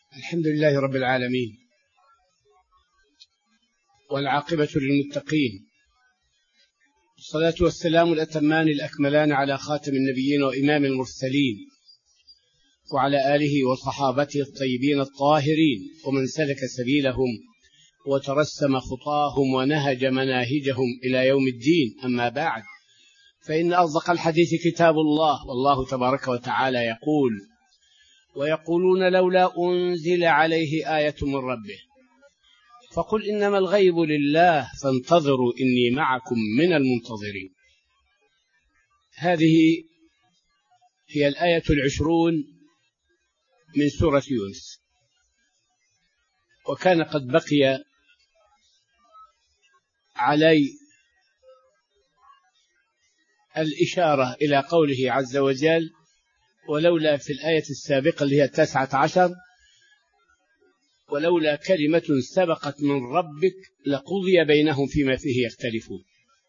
الحمد لله رب العالمين، والعاقبة للمتقين، والصلاة والسلام الأتمان الأكملان على خاتم النبيين وإمام المرسلين، وعلى آله وصحابته الطيبين الطاهرين، ومن سلك سبيلهم وترسم خطاهم ونهج مناهجهم إلى يوم الدين. أما بعد، فإن أصدق الحديث كتاب الله، والله تبارك وتعالى يقول: ويقولون لولا أنزل عليه آية من ربه فقل إنما الغيب لله فانتظروا إني معكم من المنتظرين. هذه هي الآية 20 من سورة يونس. وكان قد بقي علي الإشارة إلى قوله عز وجل: ولولا في الآية السابقة اللي هي 19: ولولا كلمة سبقت من ربك لقضي بينهم فيما فيه يختلفون.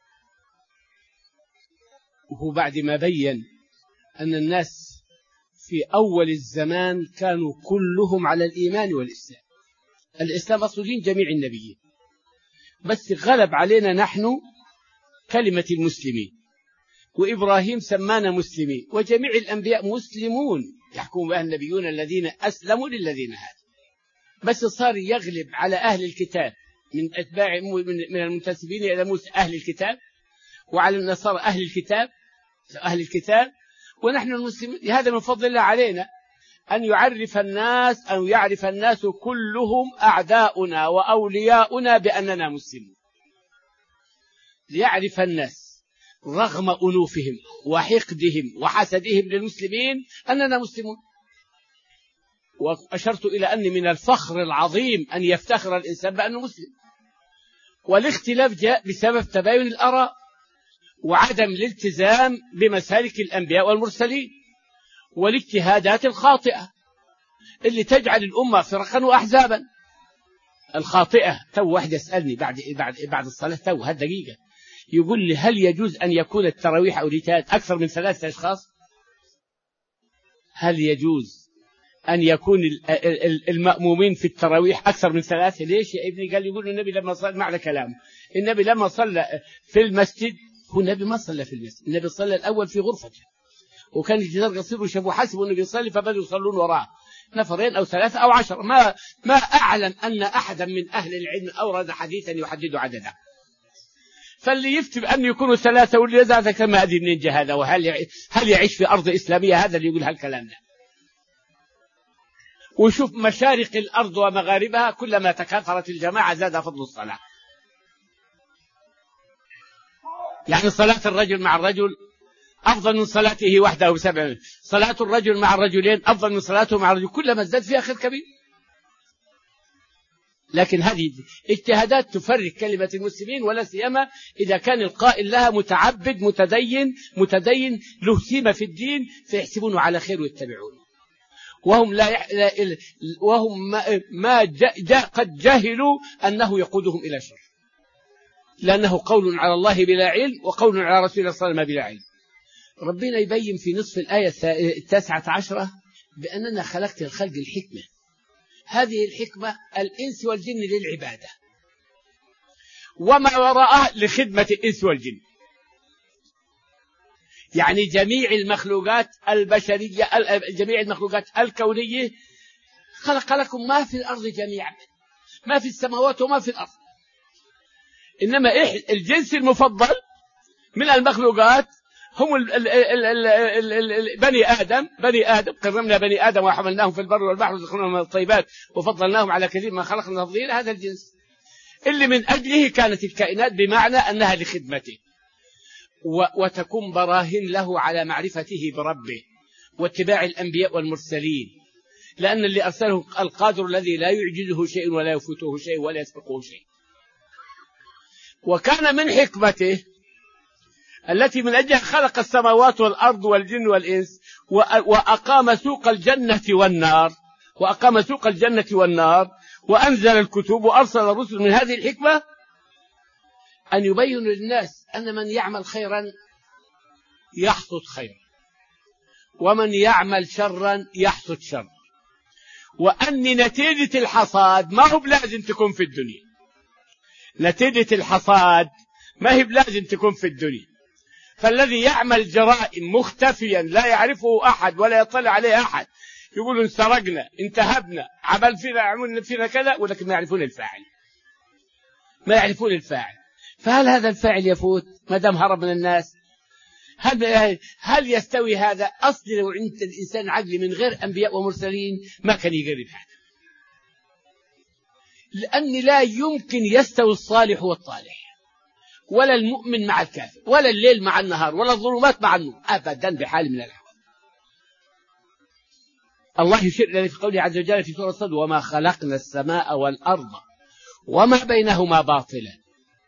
وهو بعد ما بين أن الناس في أول الزمان كانوا كلهم على الإيمان والإسلام. الإسلام أصل دين جميع النبيين، بس غلب علينا نحن كلمة المسلمين، وإبراهيم سمانا مسلمين، وجميع الأنبياء مسلمون يحكم بها النبيون الذين أسلموا للذين هادوا. بس صار يغلب على أهل الكتاب من أتباع من المنتسبين إلى موسى أهل الكتاب، وعلى النصارى أهل الكتاب، ونحن المسلمين. هذا من فضل الله علينا أن يعرف الناس كلهم أعداؤنا وأولياؤنا بأننا مسلمون، ليعرف الناس رغم أنوفهم وحقدهم وحسدهم للمسلمين أننا مسلمون. وأشرت إلى أن من الفخر العظيم أن يفتخر الإنسان بأنه مسلم. والاختلاف جاء بسبب تباين الآراء وعدم الالتزام بمسالك الأنبياء والمرسلين، والاجتهادات الخاطئة اللي تجعل الأمة فرقا وأحزابا. الخاطئة، واحد يسألني بعد الصلاة هالدقيقة، يقول لي: هل يجوز أن يكون التراويح أو الاجتهاد أكثر من 3 أشخاص؟ هل يجوز أن يكون المأمومين في التراويح أكثر من 3؟ ليش يا ابني؟ قال: يقول النبي لما صلى، معنى كلامه، النبي لما صلى في المسجد، هو النبي ما صلى في المسجد، النبي صلى الأول في غرفته، وكان الجدار قصير وشافوا حسبوا النبي يصلي فبدأوا يصلون وراءه 2 أو 3 أو 10. ما أعلم أن أحدا من أهل العلم أورد حديثا يحدد عددا. فاللي يفتي بأن يكونوا 3 واللي يزعل كما أدري منين جاء هذا، هل يعيش في أرض إسلامية هذا اللي يقول هالكلام ده؟ وشوف مشارق الأرض ومغاربها، كلما تكاثرت الجماعة زاد فضل الصلاة. يعني صلاة الرجل مع الرجل أفضل من صلاته وحده ب7، صلاة الرجل مع الرجلين أفضل من صلاته مع الرجل، كلما ازداد فيها خير كبير. لكن هذه اجتهادات تفرق كلمة المسلمين، ولا سيما إذا كان القائل لها متعبد متدين له سيمة في الدين، فيحسبونه على خير ويتبعونه، وهم قد جهلوا أنه يقودهم إلى شر، لأنه قول على الله بلا علم، وقول على رسول الله صلى الله عليه وسلم بلا علم. ربنا يبين في نصف الآية 19 بأننا خلقت الخلق الحكمة. هذه الحكمة الإنس والجن للعبادة، وما وراءه لخدمة الإنس والجن. يعني جميع المخلوقات البشرية، جميع المخلوقات الكونية خلق لكم ما في الأرض جميعا، ما في السماوات وما في الأرض. إنما الجنس المفضل من المخلوقات هم بني آدم. كرمنا بني آدم وحملناهم في البر والبحر ورزقناهم من الطيبات وفضلناهم على كثير ما خلقنا تفضيلا. هذا الجنس اللي من أجله كانت الكائنات، بمعنى أنها لخدمته، وتكون براهين له على معرفته بربه واتباع الأنبياء والمرسلين، لأن اللي أرسله القادر الذي لا يعجزه شيء ولا يفوته شيء ولا يسبقه شيء. وكان من حكمته التي من أجلها خلق السماوات والأرض والجن والإنس، وأقام سوق الجنة والنار، وأنزل الكتب وأرسل الرسل. من هذه الحكمة أن يبين للناس أن من يعمل خيرا يحصد خيرا، ومن يعمل شرا يحصد شر. وأن نتيجة الحصاد ما هو بلازم تكون في الدنيا. نتيجة الحصاد ما هي بلازم تكون في الدنيا. فالذي يعمل جرائم مختفيا لا يعرفه أحد ولا يطلع عليه أحد، يقولون سرقنا، انتهبنا، عملنا فينا كذا، ولكن ما يعرفون الفاعل، ما يعرفون الفاعل. فهل هذا الفاعل يفوت ما دام هرب من الناس؟ هل يستوي هذا؟ أصل لو عند الإنسان عقل من غير أنبياء ومرسلين ما كان يقرب هذا، لأن لا يمكن يستوي الصالح والطالح، ولا المؤمن مع الكافر، ولا الليل مع النهار، ولا الظلمات مع النور، أبدا بحال من الأحوال. الله يشير إلى في قوله عز وجل في سورة الصد: وما خلقنا السماء والأرض وما بينهما باطلا.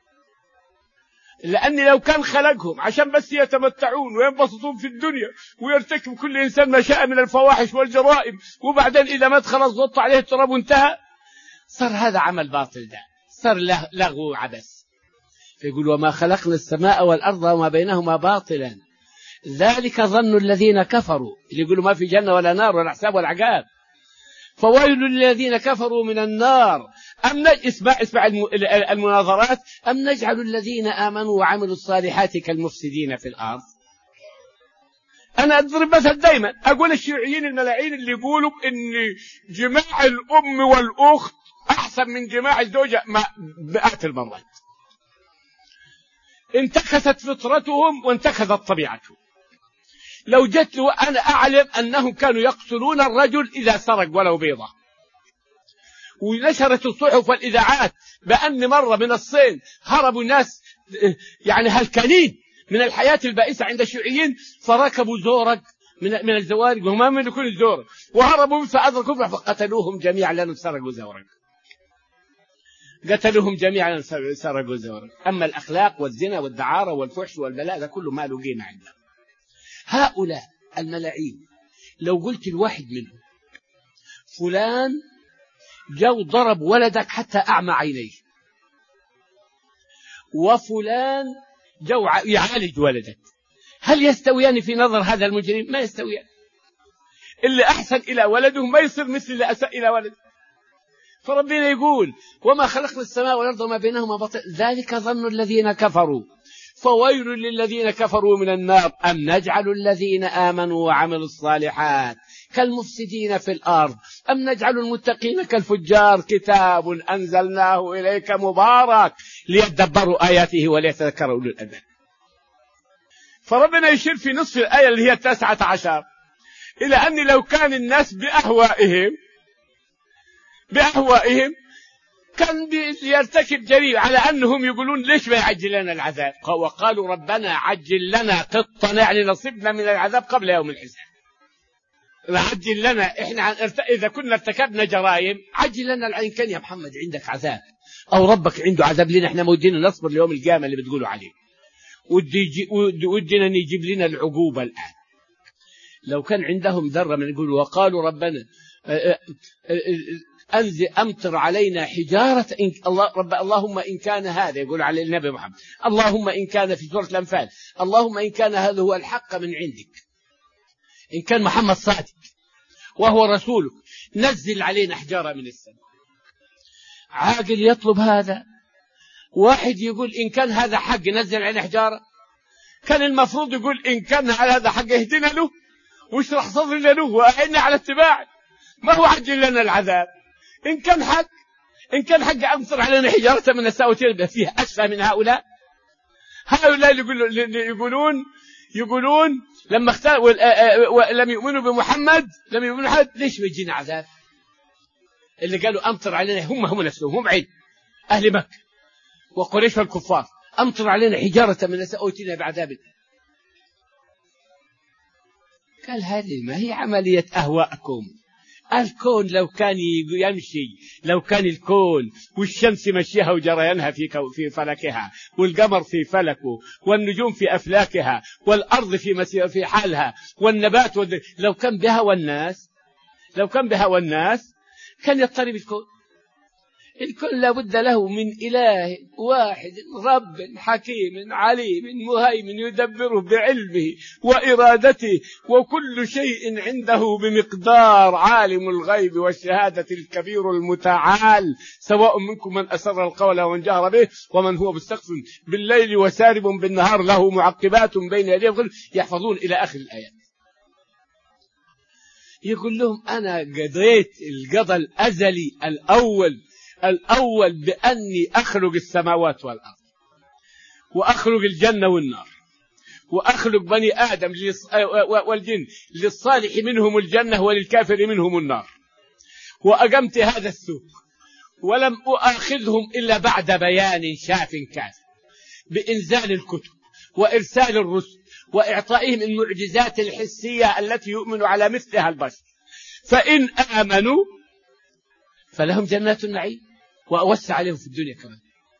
لأن لو كان خلقهم عشان بس يتمتعون وينبسطون في الدنيا ويرتكب كل إنسان ما شاء من الفواحش والجرائم، وبعدين إذا مات خلاص ضط عليه التراب وانتهى، صار هذا عمل باطل، ده صار لغو وعبث. فيقول: وما خلقنا السماء والأرض وما بينهما باطلا ذلك ظن الذين كفروا، اللي يقولوا ما في جنة ولا نار ولا حساب ولا عقاب. فويل للذين كفروا من النار اسمع المناظرات: أم نجعل الذين آمنوا وعملوا الصالحات كالمفسدين في الأرض. أنا أضرب مثل دايما، أقول الشيوعيين الملاعين اللي يقولوا إن جماع الأم والأخت أحسن من جماع الزوجة مئات المرات. انتكست فطرتهم وانتكست طبيعتهم. لو جت وأنا أعلم أنهم كانوا يقتلون الرجل إذا سرق ولو بيضة، ونشرت الصحف والإذاعات بأن مرة من الصين هربوا ناس يعني هلكانين من الحياة البائسة عند الشيوعيين، فركبوا زورق من الزوارق وهم يملكون الزورق، وهربوا فأدركوا فقتلوهم جميعا لأنهم سرقوا زورق. قتلوهم جميعا لأنهم سرقوا زورق. أما الأخلاق والزنا والدعارة والفحش والبلاء ده كله ما له قيمة عندهم. هؤلاء الملاعين لو قلت الواحد منهم: فلان جو ضرب ولدك حتى أعمى عينيه، وفلان جو يعالج ولدك، هل يستويان في نظر هذا المجرم؟ ما يستويان. اللي أحسن إلى ولده ما يصير مثل اللي أساء إلى ولده. فربنا يقول: وما خلقنا السماء والأرض وما بينهما باطلا ذلك ظن الذين كفروا فويل للذين كفروا من النار أم نجعل الذين آمنوا وعملوا الصالحات كالمفسدين في الأرض أم نجعل المتقين كالفجار كتاب أنزلناه إليك مبارك ليدبروا آياته وليتذكروا أولو الألباب. فربنا يشير في نصف الآية اللي هي 19 إلى أن لو كان الناس بأهوائهم كان يرتكب جريمة، على أنهم يقولون: ليش ما يعجل لنا العذاب؟ وقالوا: ربنا عجل لنا قطنا، يعني نصيبنا من العذاب قبل يوم الحساب. عجل لنا، إحنا إذا كنا ارتكبنا جرائم عجل لنا. إن كان يا محمد عندك عذاب أو ربك عنده عذاب لنا، إحنا مودين نصبر ليوم القيامة اللي بتقولوا عليه، ودنا يجيب لنا العقوبة الآن. لو كان عندهم ذرة من يقولوا: وقالوا ربنا أنزل أمطر علينا حجارة اللهم إن كان هذا، يقول على النبي محمد، اللهم إن كان في سورة الأنفال، اللهم إن كان هذا هو الحق من عندك، إن كان محمد صادق وهو رسولك، نزل علينا حجارة من السماء. عاقل يطلب هذا؟ واحد يقول إن كان هذا حق نزل علينا حجارة؟ كان المفروض يقول إن كان هذا حق اهدنا له واشرح صدرنا له وأعنا على اتباعه، ما هو عجل لنا العذاب. إن كان حق أمطر علينا حجارة من السماء وتلبى فيها أسفى من هؤلاء. هؤلاء يقولون لما اختاروا لم يؤمنوا بمحمد ليش بيجينا عذاب؟ اللي قالوا أمطر علينا هم نفسهم، هم عيد أهل مكة وقريش والكفار، أمطر علينا حجارة من السماء وتلبى بعذاب. قال: هذه ما هي عملية أهواءكم. الكون لو كان يمشي، لو كان الكون والشمس مشيها وجريانها في فلكها، والقمر في فلكه، والنجوم في أفلاكها، والأرض في حالها، والنبات لو كان بها والناس كان يضطرب الكون. الكل لابد له من إله واحد رب حكيم عليم مهيمن يدبره بعلمه وإرادته، وكل شيء عنده بمقدار، عالم الغيب والشهادة الكبير المتعال، سواء منكم من أسر القول ومن جهر به ومن هو مستخف بالليل وسارب بالنهار، له معقبات بين يديه يحفظون إلى آخر الآيات. يقول لهم أنا قضيت القضاء الأزلي الأول بأني أخلق السماوات والأرض، وأخلق الجنة والنار، وأخلق بني آدم والجن، للصالح منهم الجنة وللكافر منهم النار، وأقمت هذا السوق ولم أؤاخذهم إلا بعد بيان شاف كاف، بإنزال الكتب وإرسال الرسل وإعطائهم المعجزات الحسية التي يؤمن على مثلها البشر، فإن آمنوا فلهم جنات النعيم وأوسع عليهم في الدنيا كمان،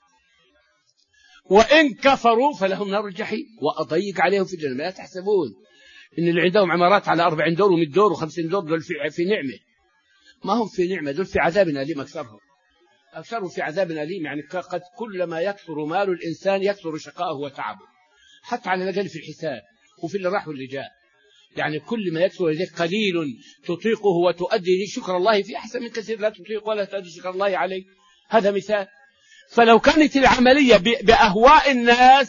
وإن كفروا فلهم نار الجحيم وأضيق عليهم في الجنة. لا تحسبون إن اللي عندهم عمارات على 40 دور و100 دور و50 دور دول في نعمة، ما هم في نعمة، دول في عذاب أليم. أكثرهم في عذاب أليم. يعني قد كلما يكثر مال الإنسان يكثر شقاءه وتعبه، حتى على الأقل في الحساب وفي اللي راح واللي جاء. يعني كل ما يكثر لذلك قليل تطيقه وتؤدي شكر الله في أحسن من كثير لا تطيق ولا تؤدي شكر الله عليه. هذا مثال. فلو كانت العملية بأهواء الناس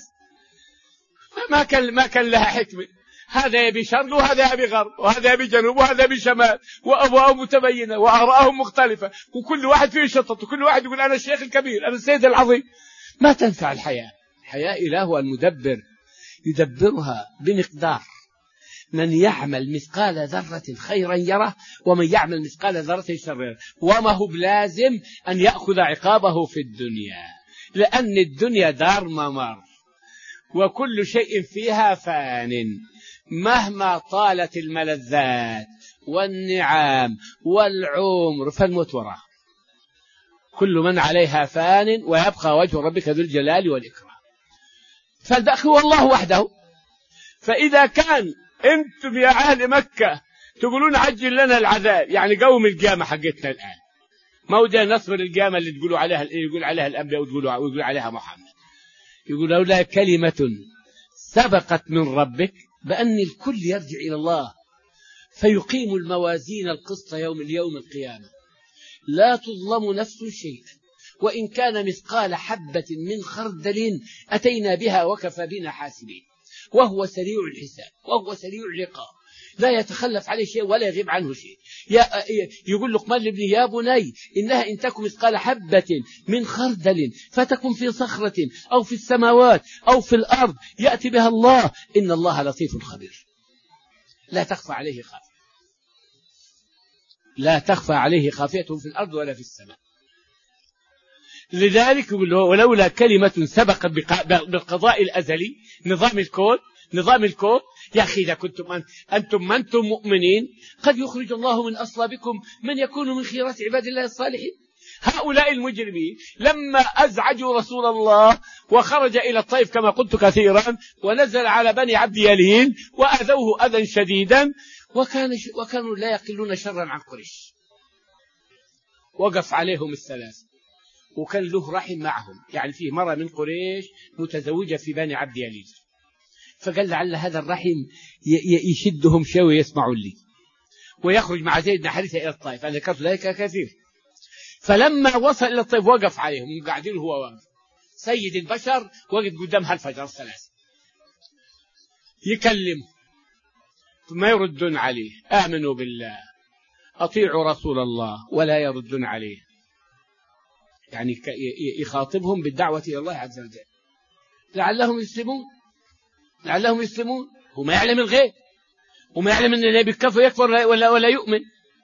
ما كان لها حكمة. هذا يبي شرق وهذا يبي غرب وهذا يبي جنوب وهذا يبي شمال، وأبواب متبينة وآراءهم مختلفة، وكل واحد فيه شطط، وكل واحد يقول أنا الشيخ الكبير أنا السيد العظيم. ما تنفع الحياة. الحياة إله المدبر يدبرها بمقدار. من يعمل مثقال ذرة خيرا يره ومن يعمل مثقال ذرة شرا يره، وما هو بلازم أن يأخذ عقابه في الدنيا، لأن الدنيا دار ممر وكل شيء فيها فان، مهما طالت الملذات والنعام والعمر فالموت وراه. كل من عليها فان ويبقى وجه ربك ذو الجلال والإكرام. فالباقي هو الله وحده. فإذا كان أنتم يا أهل مكة تقولون عجل لنا العذاب، يعني قوم القيامة حقتنا الآن، ما هو ده نصر القيامة اللي تقولوا عليها، يقول عليها الأنبياء ويقول عليها محمد. يقول لولا كلمة سبقت من ربك بأن الكل يرجع إلى الله فيقيم الموازين القسط يوم القيامة لا تظلم نفس شيئا وإن كان مثقال حبة من خردل أتينا بها وكفى بنا حاسبين. وهو سريع الحساب وهو سريع العقاب، لا يتخلف عليه شيء ولا يغيب عنه شيء. يقول لقمان لابنه يا بني إنها إن تكن مثقال حبة من خردل فتكن في صخرة أو في السماوات أو في الأرض يأتي بها الله إن الله لطيف خبير. لا تخفى عليه خافية في الأرض ولا في السماء. لذلك ولولا كلمة سبقت بالقضاء الأزلي نظام الكون يا أخي إذا كنتم أنتم مؤمنين قد يخرج الله من أصلابكم من يكون من خيرات عباد الله الصالحين. هؤلاء المجرمين لما أزعجوا رسول الله وخرج إلى الطائف كما قلت كثيرا ونزل على بني عبد يلين وأذوه أذى شديدا وكانوا لا يقلون شرا عن قريش. وقف عليهم الثلاث وكان له رحم معهم، يعني فيه مرة من قريش متزوجة في بني عبد يلين، فقال لعل هذا الرحم يشدهم شوي ويسمعوا لي ويخرج مع زيد بن حارثة إلى الطائف. أنا ذكرت ذلك كثير. فلما وصل إلى الطائف وقف عليهم قاعدين، هو واقف سيد البشر وقف قدام هالفجر الثلاث يكلم ما يردون عليه، آمنوا بالله أطيعوا رسول الله ولا يردون عليه. يعني يخاطبهم بالدعوة إلى الله عز وجل لعلهم يسلمون. هو ما يعلم الغيب وما يعلم أن النبي يكفر ولا يؤمن.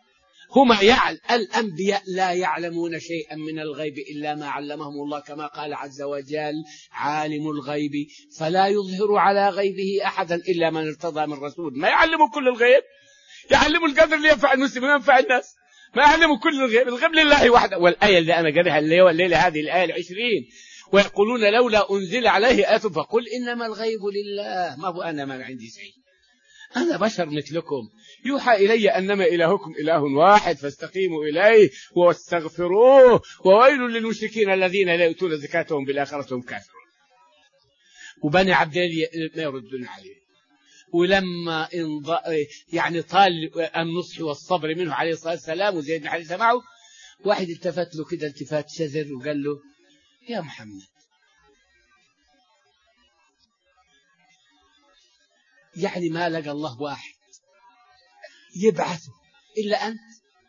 الأنبياء لا يعلمون شيئا من الغيب إلا ما علمهم الله، كما قال عز وجل عالم الغيب فلا يظهر على غيبه أحدا إلا من ارتضى من رسول. ما يعلموا كل الغيب، يعلموا القدر اللي ينفع المسلمين وينفع الناس، ما يعلموا كل الغيب. الغيب لله وحده. والآية اللي أنا قريها الليلة هذه الآية 20 ويقولون لولا أنزل عليه آية فقل إنما الغيب لله ما هو أنا ما عندي شيء. أنا بشر مثلكم، يوحى إلي أنما إلهكم إله واحد فاستقيموا إليه واستغفروه، وويل للمشركين الذين لا يؤتون زكاتهم بالآخرة هم كافرون. وبني عبد ما يردون عليه. ولما يعني طال النصح والصبر منه عليه الصلاة والسلام وزيد بن حارثة معه، واحد التفت له كده التفات شذر وقال له: يا محمد، يعني ما لقى الله واحد يبعثه إلا أنت؟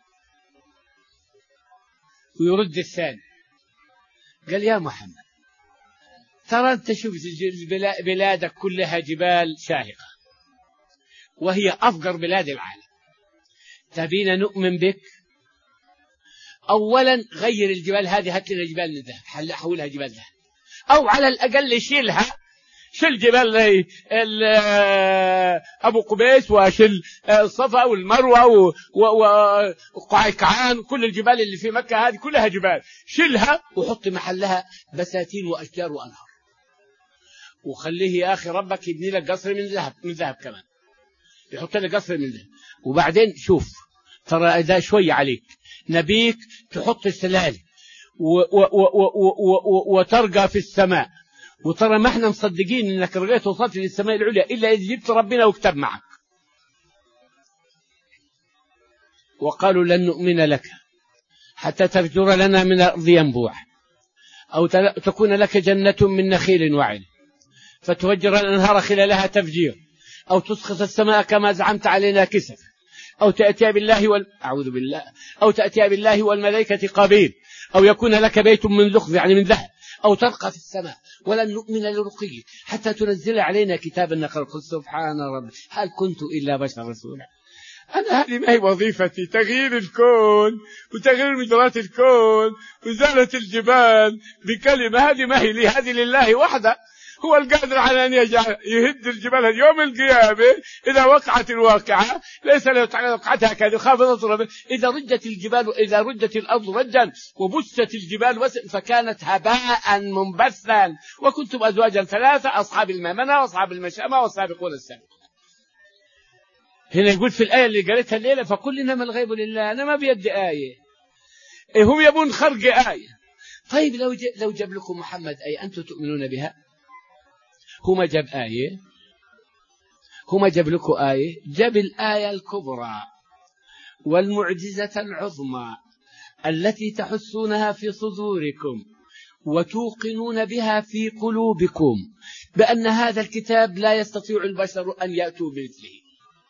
ويرد الثاني قال: يا محمد، ترى أنت شوف بلادك كلها جبال شاهقة وهي أفقر بلاد العالم، تبينا نؤمن بك؟ أولا غير الجبال هذه، هات لنا جبال من ذهب، حولها جبال ذهب، أو على الأقل شيلها، شل جبال أبو قبيس، وشل الصفا والمروة وقعيقعان وكل الجبال اللي في مكة هذه كلها جبال، شلها وحط محلها بساتين وأشجار وأنهار، وخليه يا أخي ربك يبني لك قصر من ذهب كمان، يحط لك قصر من ذهب. وبعدين شوف، ترى ده شوية عليك، نبيك تحط السلالم وترقى في السماء، وترى ما احنا مصدقين انك رقيت وصلت للسماء العليا الا اذا جبت ربنا وكتب معك. وقالوا: لن نؤمن لك حتى تفجر لنا من الارض ينبوع، او تكون لك جنة من نخيل وعنب فتفجر الانهار خلالها تفجير، او تسقط السماء كما زعمت علينا كسف، أو تأتي بالله أعوذ بالله، أو تأتي بالله والملائكة قبيل، أو يكون لك بيت من لخذ يعني من ذهب، أو ترقى في السماء، ولن نؤمن لرقيك حتى تنزل علينا كتابا نقرأه. قل سبحان ربي هل كنت إلا بشر رسولا. أنا هذه ما هي وظيفتي، تغيير الكون وتغيير مجرات الكون وزالة الجبال بكلمة، هذه ما هي لي، هذه لله وحده، هو القادر على أن يهد الجبال يوم القيامة إذا وقعت الواقعة، ليس لو وقعتها كذا خافضة، إذا رجت الجبال، إذا رجت الأرض رجا وبست الجبال فكانت هباء منبثا، وكنتم أزواجا ثلاثة، أصحاب الميمنة وأصحاب المشأمة والسابقون السابقون. هنا يقول في الآية اللي قالتها الليلة: فقل إنما الغيب لله، أنا ما بيدي آية، هم يبون خرق آية. طيب لو جاب لكم محمد آية أنتم تؤمنون بها؟ هما جاب آية، هما جاب لكم آية، جاب الآية الكبرى والمعجزة العظمى التي تحسونها في صدوركم وتوقنون بها في قلوبكم بأن هذا الكتاب لا يستطيع البشر أن يأتوا بمثله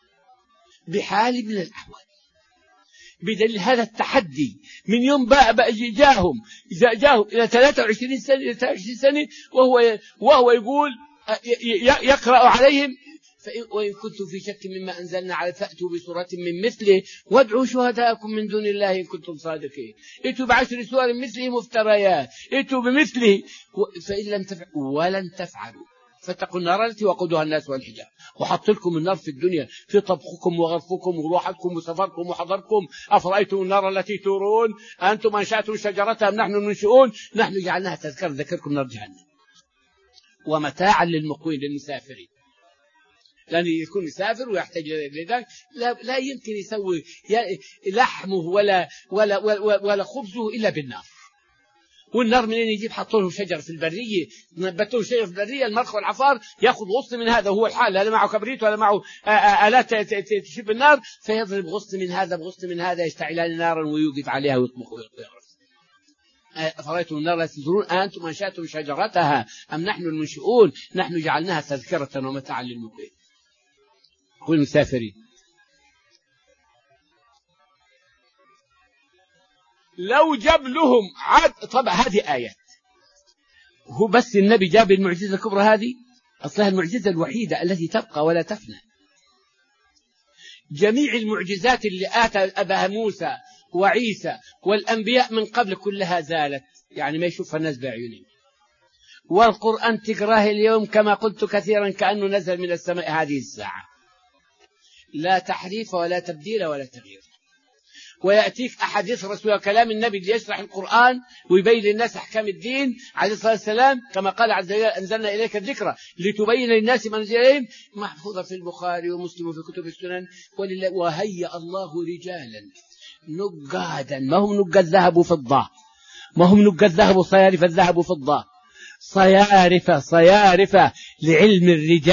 بحال من الأحوال، بدليل هذا التحدي من يوم جاهم إلى 23 سنة وهو يقول يقرأ عليهم: وإن كنتم في شك مما أنزلنا على فأتوا بسورة من مثله وادعوا شهداءكم من دون الله إن كنتم صادقين، ائتوا ب10 سور مثله مفتريات، ائتوا بمثله، فإن لم تفعلوا ولن تفعلوا فاتقوا النار التي وقودها الناس والحجارة. وحط لكم النار في الدنيا في طبخكم وغرفكم وروحتكم وسفركم وحضركم، أفرأيتم النار التي تورون أنتم أنشأتم شجرتها أم نحن المنشئون، نحن جعلناها تذكر ذكركم نار جهنم ومتاعا للمقوين للمسافرين. لأن يكون مسافر ويحتاج لذلك لا يمكن يسوي لحمه ولا خبزه إلا بالنار. والنار منين يجيب؟ حطوا له شجر في البرية، نبتوا شجر في البرية، المرخ والعفار يأخذ غصن من هذا، هو الحال لا معه كبريت ولا معه آلات تشب النار، فيضرب غصن من هذا بغصن من هذا، يشتعلان نارا ويوقف عليها ويطبخ ويغرف. أفرأيتم النار التي تورون أنتم أنشأتم شجرتها أم نحن المنشئون، نحن جعلناها تذكرة ومتاعا للمقيم والمسافرين. لو جاب لهم طبعا هذه آيات، هو بس النبي جاب المعجزة الكبرى هذه، أصلها المعجزة الوحيدة التي تبقى ولا تفنى. جميع المعجزات اللي آتى أباها موسى وعيسى والأنبياء من قبل كلها زالت، يعني ما يشوفها الناس بعيونهم. والقرآن تقراه اليوم كما قلت كثيرا كأنه نزل من السماء هذه الساعة، لا تحريف ولا تبديل ولا تغيير. ويأتيك أحاديث الرسول وكلام النبي ليشرح القرآن ويبين للناس أحكام الدين عليه الصلاة والسلام، كما قال عز وجل أنزلنا إليك الذكرى لتبين للناس ما نزل إليهم، محفوظة في البخاري ومسلم وفي كتب السنن. وهيأ الله رجالا نقادا، ما هم نقاد ذهب وفضة، ما هم نقاد ذهب وصيارف الذهب وفضة، صيارفة لعلم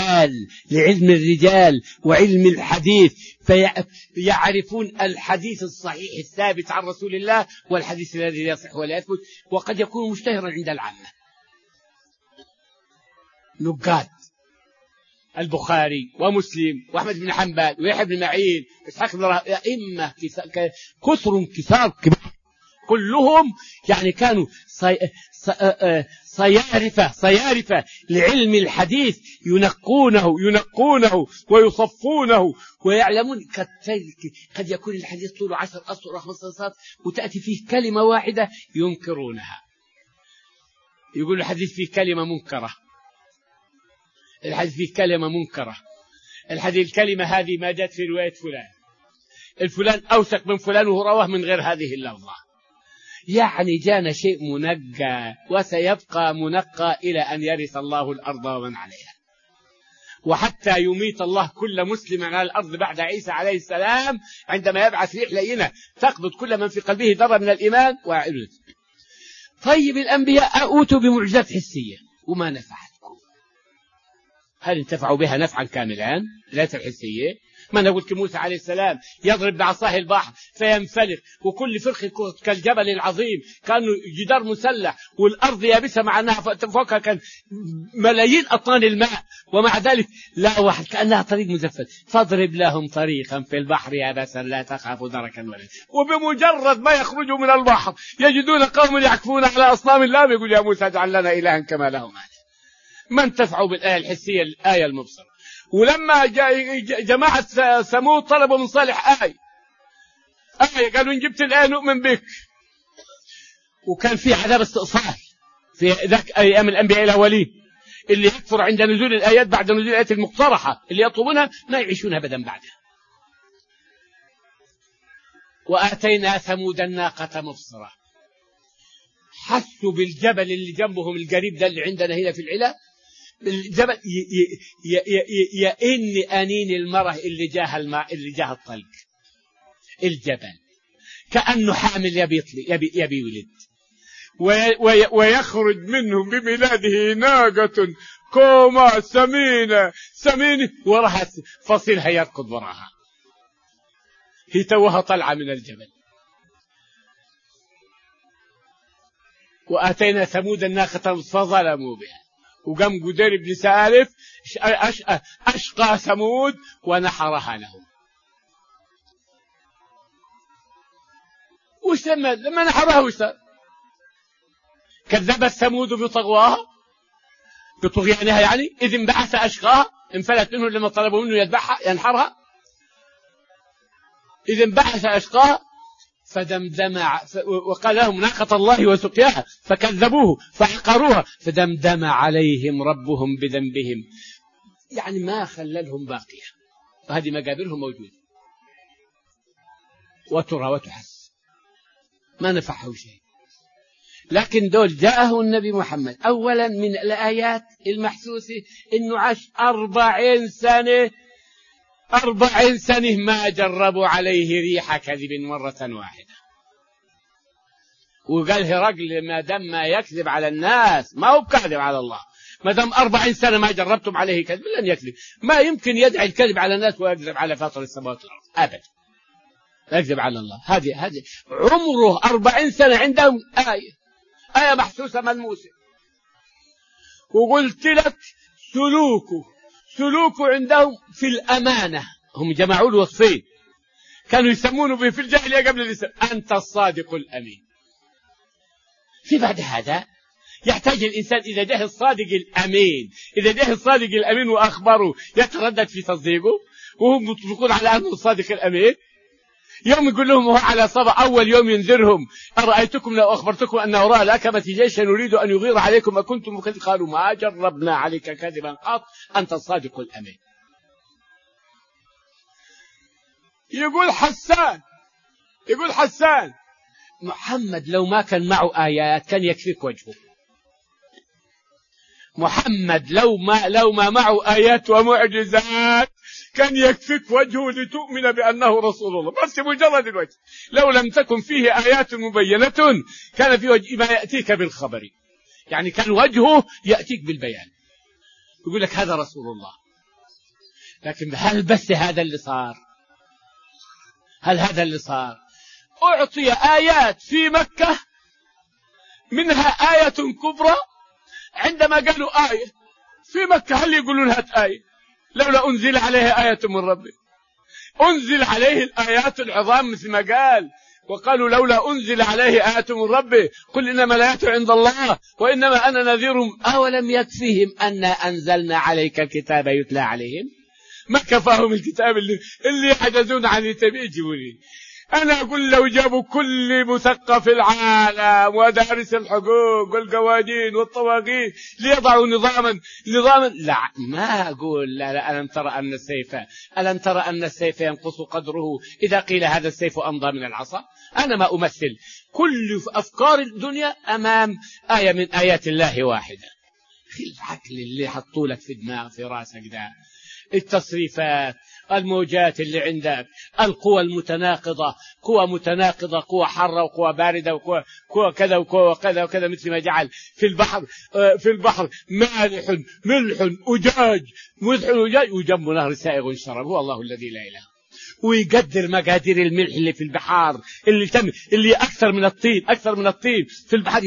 الرجال وعلم الحديث، فيعرفون الحديث الصحيح الثابت عن رسول الله والحديث الذي لا يصح ولا يثبت، وقد يكون مشتهرا عند العامة. نقاد البخاري ومسلم وأحمد بن حنبل ويحيى بن معين إسحاق بن راهويه، أئمة كثار كبار، كلهم يعني كانوا صيارفة لعلم الحديث، ينقونه ويصفونه ويعلمون. قد يكون الحديث طوله 10 أسطر أو 15 سطر وتأتي فيه كلمة واحدة ينكرونها، يقول الحديث فيه كلمة منكرة، الحديث فيه كلمة منكرة، الكلمة هذه ما جاءت في رواية الفلان أوثق من فلان وهو رواه من غير هذه اللفظة. يعني جانا شيء منقى وسيبقى منقى إلى أن يرث الله الأرض ومن عليها، وحتى يميت الله كل مسلم على الأرض بعد عيسى عليه السلام، عندما يبعث ريح لينة تقبض كل من في قلبه ذرة من الإيمان ويعيده. طيب الأنبياء أوتوا بمعجزات حسية وما نفعتكم، هل انتفعوا بها نفعا كاملا؟ ذات الحسية ما أنا قلت موسى عليه السلام يضرب بعصاه البحر فينفلق، وكل فرخ كالجبل العظيم، كانوا جدار مسلح والأرض يابسة مع أنها فوقها كان ملايين أطنان الماء، ومع ذلك لا واحد كأنها طريق مزفت. فاضرب لهم طريقا في البحر يابسا لا تخاف دركا ولا، وبمجرد ما يخرجوا من البحر يجدون قوم يعكفون على أصنام الله، يقول يا موسى اجعل لنا إلها كما لهم آلهة. ما انتفعوا بالآية الحسية، الآية المبصرة. ولما جماعة ثمود طلبوا من صالح آية قالوا إن جبت الآية نؤمن بك، وكان في عذاب استئصال في ذاك أيام الأنبياء الأولين، اللي يكفر عند نزول الآيات بعد نزول الآيات المقترحة اللي يطلبونها ما يعيشون أبدا بعدها. وآتينا ثمود الناقة مبصرة، حسوا بالجبل اللي جنبهم القريب ده اللي عندنا هنا في العلا، الجبل يئن أنين المرأة اللي جاها الماء اللي جاها الطلق، الجبل كأنه حامل يبي ولد، ويخرج منهم بميلاده ناقة كوما سمينة وراها فصيلها يركض وراها، هي توها طلعة من الجبل. وآتينا ثمود الناقة فظلموا بها، وقام قدير بن سالف أشقى ثمود ونحرها لهم. وش لما نحرها وش كذبت ثمود بطغيانها يعني، إذ انبعث أشقاها، انفلت منه لما طلبوا منه يذبحها ينحرها، إذ انبعث أشقاها فدمدم وقال لهم ناقة الله وسقياها فكذبوه فعقروها فدمدم عليهم ربهم بذنبهم، يعني ما خللهم باقية، وهذه مقابرهم موجودة وترى وتحس، ما نفعه شيء. لكن دول جاءه النبي محمد أولا من الآيات المحسوسة إنه عاش 40 سنة ما جربوا عليه ريح كذب مرة واحدة. وقال هرقل ما دام ما يكذب على الناس ما هو كاذب على الله، ما دام 40 سنة ما جربتم عليه كذب لن يكذب، ما يمكن يدعي الكذب على الناس ويكذب على فاطر السماوات والأرض أبدا، يكذب على الله. هذه عمره 40 سنة عندهم آية محسوسة ملموسة. وقلت لك سلوكه عندهم في الأمانة، هم جمعوا له وصفين كانوا يسمونه به في الجاهلية قبل الإسلام، أنت الصادق الأمين. في بعد هذا يحتاج الإنسان إذا جاء الصادق الأمين وأخبره يتردد في تصديقه، وهم يطلقون على أنه الصادق الأمين. يوم يقول لهم هو على صبا أول يوم ينذرهم أرأيتكم لو أخبرتكم أن وراء الأكبة جيشا نريد أن يغير عليكم أكنتم مكذبين، قالوا ما جربنا عليك كذبا قط أنت الصادق الأمين. يقول حسان يقول حسان محمد لو ما كان معه آيات كان يكفيك وجهه. محمد لو ما معه آيات ومعجزات كان يكفيك وجهه لتؤمن بأنه رسول الله، بس مجرد الوجه. لو لم تكن فيه آيات مبينة كان في وجه ما يأتيك بالخبر، يعني كان وجهه يأتيك بالبيان، يقول لك هذا رسول الله. لكن هل بس هذا اللي صار؟ هل هذا اللي صار؟ أعطي آيات في مكة، منها آية كبرى. عندما قالوا آية في مكة هل يقولون هات آية؟ لولا أنزل عليه آية من ربه. أنزل عليه الآيات العظام مثل ما قال، وقالوا لولا أنزل عليه آية من ربه قل إنما الآيات عند الله وإنما أنا نذير. أولم يكفيهم أنا أنزلنا عليك الكتاب يتلى عليهم؟ ما كفاهم الكتاب اللي يحدثون عن تبيجوني. أنا أقول لو جابوا كل مثقف العالم ودارس الحقوق والقوانين والطواغيت ليضعوا نظاما لا، ما أقول لا. ألم ترى أن السيف ينقص قدره إذا قيل هذا السيف أمضى من العصا؟ أنا ما أمثل كل أفكار الدنيا أمام آية من آيات الله واحدة. العقل اللي حطوا لك في دماغ في راسك ده، التصريفات، الموجات اللي عندك، القوى المتناقضة، قوى حارة وقوى باردة وقوى كذا وقوى كذا وكذا، مثل ما جعل في البحر ملح أجاج وجنب نهر سائغ شراب. هو الله الذي لا إله. ويقدر مقادير الملح اللي في البحار اللي أكثر من الطين في البحر،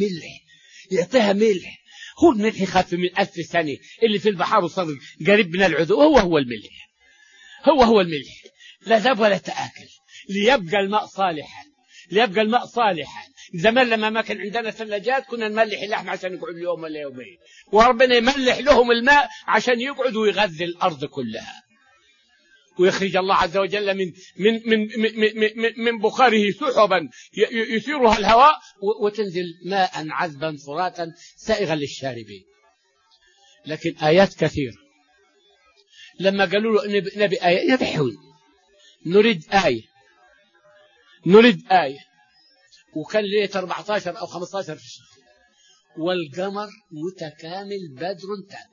يعطيها ملح. هو الملح يخف من 1000 سنة اللي في البحر وصار قريب من العذو. هو الملح لا ذاب ولا تآكل ليبقى الماء صالحا. زمان لما ما كان عندنا ثلاجات كنا نملح اللحم عشان يقعد يوم ولا يومين، وربنا يملح لهم الماء عشان يقعد ويغذي الأرض كلها، ويخرج الله عز وجل من بخاره سحبا يثيرها الهواء وتنزل ماء عذبا فراتا سائغا للشاربين. لكن آيات كثيرة. لما قالوا له نبي آية يبحثون، نريد آية. وكان ليلة 14 أو 15 في الشهر، والقمر متكامل بدر تام،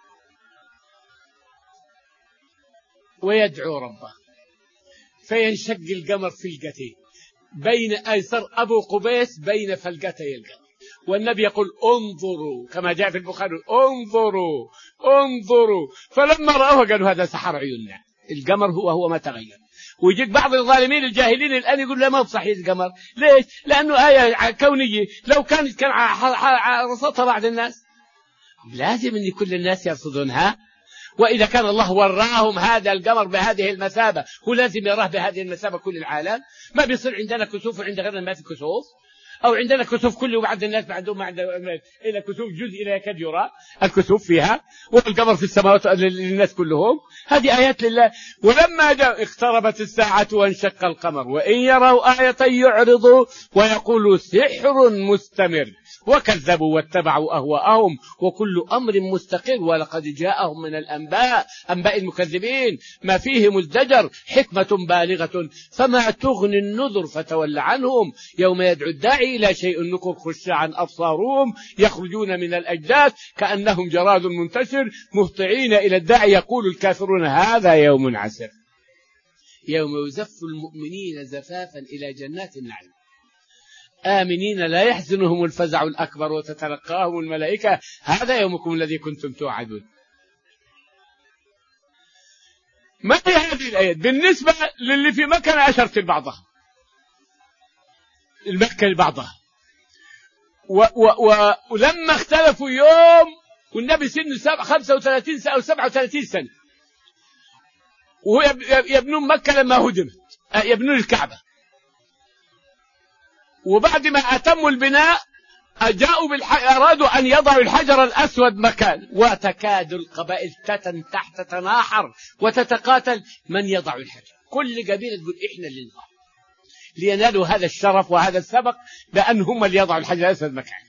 ويدعو ربه فينشق القمر فلقتين بين أيسر أبو قبيس بين فلقتي القمر. والنبي يقول انظروا كما جاء في البخاري، انظروا. فلما رأوه قالوا هذا سحر عيوننا، القمر هو ما تغير. ويجيك بعض الظالمين الجاهلين الآن يقول لا ما بصحيح القمر. ليش؟ لأنه آية كونية، لو كان رصدها بعض الناس لازم أن كل الناس يرصدونها. وإذا كان الله وراهم هذا القمر بهذه المثابة هو لازم يراه بهذه المثابة كل العالم. ما بيصير عندنا كسوف وعند غيرنا ما في كسوف، أو عندنا كسوف كله وبعد الناس ما عندهم إلا كسوف جزء لا يكاد يرى الكسوف فيها، والقمر في السماوات للناس كلهم. هذه آيات لله. ولما جاء اقتربت الساعة وانشق القمر وإن يروا آية يعرضوا ويقولوا سحر مستمر وكذبوا واتبعوا أهواءهم وكل أمر مستقر ولقد جاءهم من أنباء المكذبين ما فيه مزدجر حكمة بالغة فما تغني النذر فتول عنهم يوم يدعو الداعي إلى شيء نكر خشعا أبصارهم يخرجون من الأجداث كأنهم جراد منتشر مهطعين إلى الداعي يقول الكافرون هذا يوم عسر يوم يزف المؤمنين زفافا إلى جنات النعيم آمنين لا يحزنهم الفزع الأكبر وتتلقاهم الملائكة هذا يومكم الذي كنتم توعدون. ما هي هذه الآيات بالنسبة للي في مكة؟ أنا أشرت لبعضها، المكة لبعضها. ولما اختلفوا يوم والنبي سنه 35 أو 37 سنة وهو يبنون مكة لما هدمت يبنون الكعبة، وبعد ما أتموا البناء جاءوا أرادوا أن يضعوا الحجر الأسود مكان، وتكاد القبائل تتناحر وتتقاتل من يضع الحجر. كل قبيلة تقول إحنا اللي نضع لينالوا هذا الشرف وهذا السبق بأن هم اللي يضعوا الحجر الأسود مكان.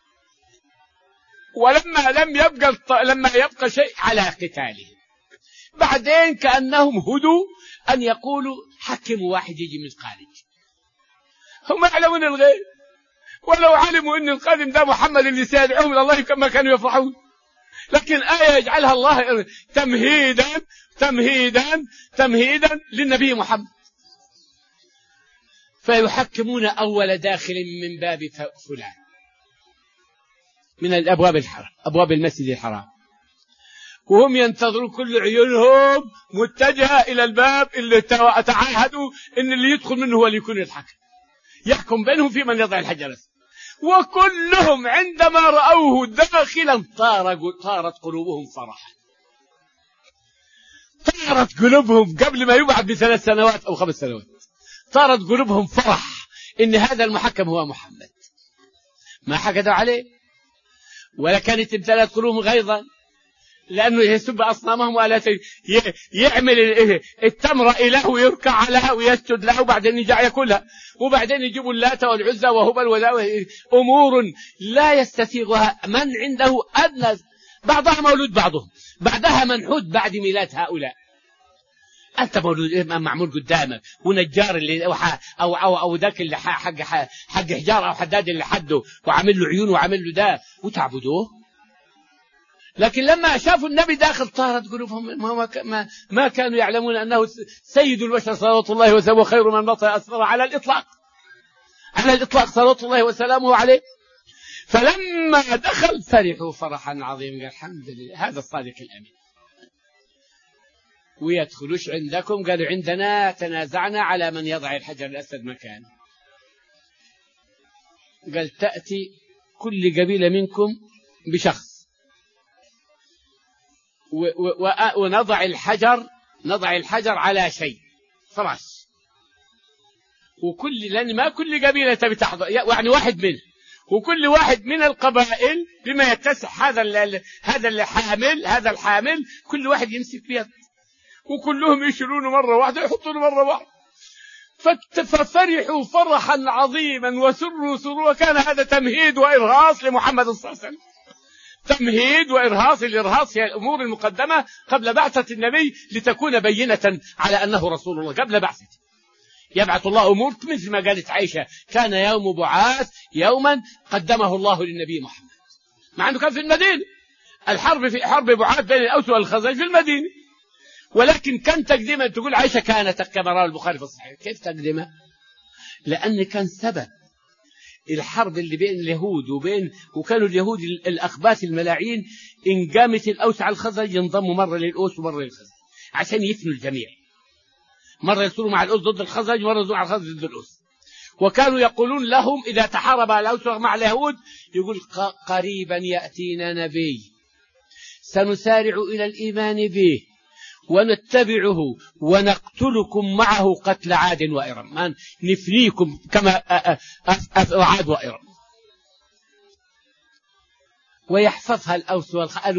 لما يبقى شيء على قتالهم بعدين كأنهم هدوا أن يقولوا حكموا واحد يجي من الخارج هم يعلمون الغيب، ولو علموا أن القادم ده محمد اللي سيدعوهم إلى الله كما كانوا يفرحون. لكن آية يجعلها الله تمهيدا للنبي محمد. فيحكمون أول داخل من باب فلان من الأبواب الحرام، أبواب المسجد الحرام، وهم ينتظرون كل عيونهم متجهة إلى الباب اللي تعاهدوا إن اللي يدخل منه هو اللي يكون الحكم، يحكم بينهم في من يضع الحجر. وكلهم عندما رأوه داخلا طارت قلوبهم فرحا، طارت قلوبهم قبل ما يبعث ب3 سنوات أو 5 سنوات، طارت قلوبهم فرح إن هذا المحكم هو محمد. ما حقدوا عليه ولا كانت امتلأت قلوبهم غيظا، لأنه يسب أصنامهم ولا يعمل التمر إله ويركع عليها ويسجد له، وبعدين يجع يأكلها، وبعدين يجيبوا اللات والعزى وهبل أمور لا يستسيغها من عنده أدنى، بعضها مولود بعضهم، بعدها منحوت بعد ميلاد هؤلاء. أنت مولود معمول قدامك، ونجار اللي أو ذاك اللي حق حجار أو حداد اللي حده وعمل له عيون وعمل له ده وتعبدوه. لكن لما شافوا النبي داخل طارت قلوبهم، ما كانوا يعلمون أنه سيد البشر صلوات الله وسلامه وخير من بطأ أسفر على الإطلاق صلوات الله وسلامه عليه. فلما دخل فرحوا فرحا عظيما، الحمد لله هذا الصادق الأمين. ويدخلوش عندكم؟ قالوا عندنا، تنازعنا على من يضع الحجر الأسود مكانه. قال تأتي كل قبيلة منكم بشخص ونضع الحجر على شيء فراش، لأن ما كل قبيلة تبي تحضر، يعني واحد منه، وكل واحد من القبائل بما يتسع هذا الحامل كل واحد يمسك بيد، وكلهم يشيلونه مرة واحدة يحطونه مرة واحدة. ففرحوا فرحا عظيما وسروا سروا، وكان هذا تمهيد وإرهاص لمحمد صلى الله عليه وسلم، تمهيد وإرهاص. الإرهاص هي الأمور المقدمة قبل بعثة النبي لتكون بينة على أنه رسول الله. قبل بعثته يبعث الله أمور، مثل ما قالت عائشة كان يوم بعاث يوما قدمه الله للنبي محمد، مع أنه كان في المدينة، في حرب بعاث بين الأوس والخزرج في المدينة، ولكن كان تقديما. تقول عائشة كانت كما روى البخاري في الصحيح، كيف تقدمه؟ لأن كان سبب الحرب اللي بين اليهود وكانوا اليهود الأخباث الملاعين، إن قامت الأوس على الخزرج ينضموا مرة للأوس ومرة للخزرج عشان يفنوا الجميع، مرة يصيروا مع الأوس ضد الخزرج، مرة يصيروا مع الخزرج ضد الأوس. وكانوا يقولون لهم إذا تحارب الأوس مع اليهود، يقول قريبا يأتينا نبي سنسارع إلى الإيمان به ونتبعه ونقتلكم معه قتل عاد وإرم، ما نفنيكم كما عاد وإرم. ويحفظها الأوس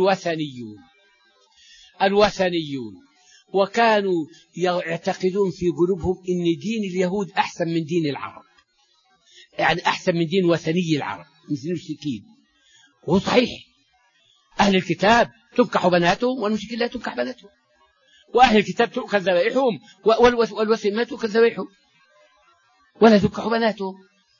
الوثنيون، وكانوا يعتقدون في قلوبهم إن دين اليهود أحسن من دين العرب، يعني أحسن من دين وثني العرب مثل المشركين. وهو صحيح، أهل الكتاب تنكح بناتهم والمشركين لا تنكح بناتهم، وأهل الكتاب تؤكل ذبائحهم والوثن ما تؤكل ذبائحهم ولا تنكح بناتهم.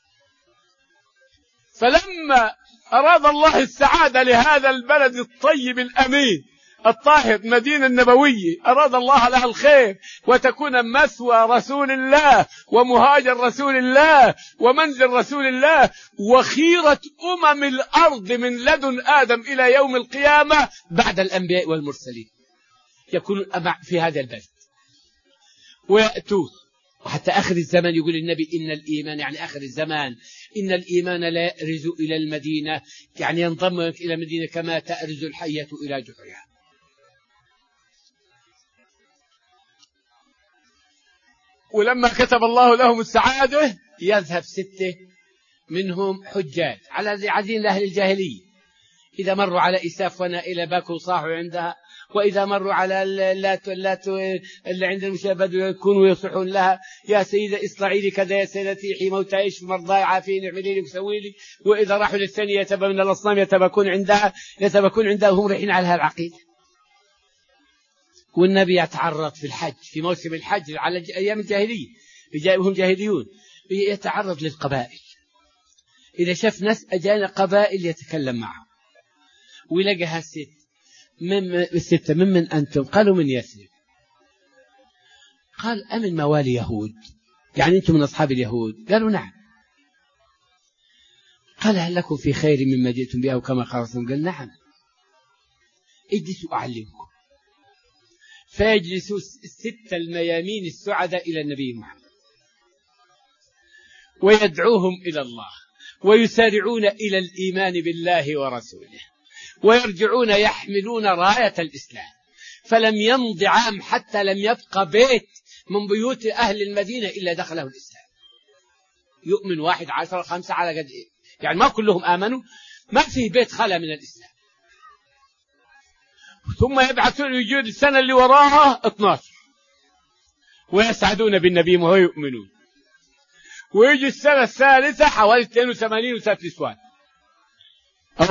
فلما أراد الله السعادة لهذا البلد الطيب الأمين الطاهر مدينة النبوية، أراد الله لها الخير وتكون مثوى رسول الله ومهاجر رسول الله ومنزل رسول الله وخيرة الأرض من لدن آدم إلى يوم القيامة بعد الأنبياء والمرسلين، يكون في هذا البلد. ويأتوا وحتى آخر الزمان يقول النبي إن الإيمان، يعني آخر الزمان، إن الإيمان لا يأرز إلى المدينة، يعني ينضم إلى المدينة كما تأرز الحية إلى جحرها. ولما كتب الله لهم السعادة يذهب 6 منهم حجاج على عدين أهل الجاهلية، إذا مروا على إساف ونائلة بكوا صاحوا عندها، وإذا مروا على اللات اللي عند المشابه يكونوا يصحون لها يا سيدة اصلعي لي كذا، يا سيدتي حي موتى ايش مرضاي عافيني اعملي لي وسوي لي. وإذا راحوا للثانية يتبع من الأصنام يتبكون عندها وهم رايحين على هالعقيدة. والنبي يتعرض في الحج، في موسم الحج على أيام الجاهلية، هم جاهليون، يتعرض للقبائل، إذا شاف ناس أجانب قبائل يتكلم معهم، ويلاقيها الستة ممن أنتم؟ قالوا من يثرب. قال أمن موالي يهود، يعني أنتم من أصحاب اليهود؟ قالوا نعم. قال هل لكم في خير مما جئتم به أو كما قالتم؟ قال نعم. اجلسوا أعلمكم. فيجلسوا الستة الميامين السعداء إلى النبي محمد ويدعوهم إلى الله، ويسارعون إلى الإيمان بالله ورسوله، ويرجعون يحملون راية الإسلام. فلم يمض عام حتى لم يبقى بيت من بيوت أهل المدينة إلا دخله الإسلام. يؤمن 1 10 5 على قد إيه، يعني ما كلهم آمنوا، ما فيه بيت خلا من الإسلام. ثم يبعثون يجون السنة اللي وراها 12 ويسعدون بالنبي ويؤمنون، ويجي السنة الثالثة حوالي 82 وثلاث نسوان أو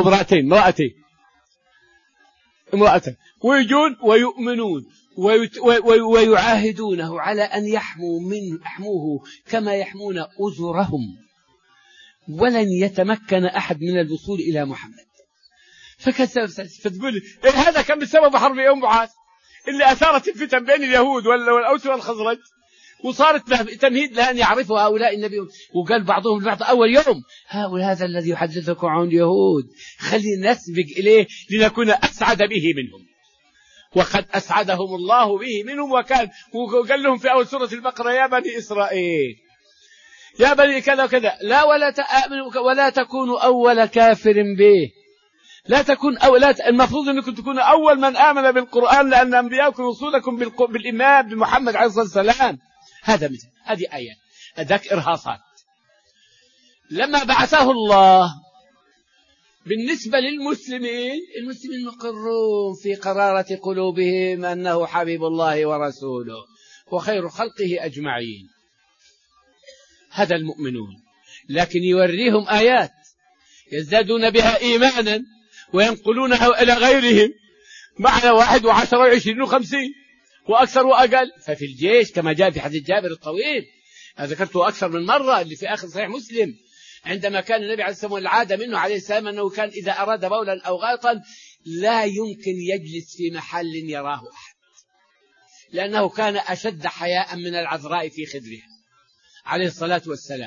امرأتين ويجون ويؤمنون ويعاهدونه على أن يحموه كما يحمون أزرهم، ولن يتمكن أحد من الوصول إلى محمد. فتقول إيه هذا كان بسبب حرب يوم بعاث اللي أثارت الفتن بين اليهود والأوس والخزرج، وصارت تمهيد لأن يعرفوا هؤلاء النبي. وقال بعضهم البعض أول يوم هذا الذي يحدثكم عن اليهود، خلينا نسبق إليه لنكون أسعد به منهم، وقد أسعدهم الله به منهم. وقال لهم في أول سورة البقرة يا بني إسرائيل يا بني كذا وكذا لا ولا تكونوا أول كافر به، لا تكون المفروض أنكم تكونوا أول من آمن بالقرآن، لأن أنبياءكم رسولكم بالإيمان بمحمد عليه الصلاة والسلام. هذا مثل هذه آيات ذاك إرهاصات. لما بعثه الله بالنسبة للمسلمين، المسلمين مقرون في قرارة قلوبهم أنه حبيب الله ورسوله وخير خلقه أجمعين، هذا المؤمنون. لكن يوريهم آيات يزدادون بها إيمانا وينقلونها إلى غيرهم، معنى 1 و10 و20 و50 وأكثر وأقل. ففي الجيش كما جاء في حديث جابر الطويل ذكرته أكثر من مرة اللي في آخر صحيح مسلم، عندما كان النبي عليه الصلاة والسلام العادة منه عليه السلام أنه كان إذا أراد بولا أو غائطا لا يمكن يجلس في محل يراه أحد، لأنه كان أشد حياء من العذراء في خدرها عليه الصلاة والسلام.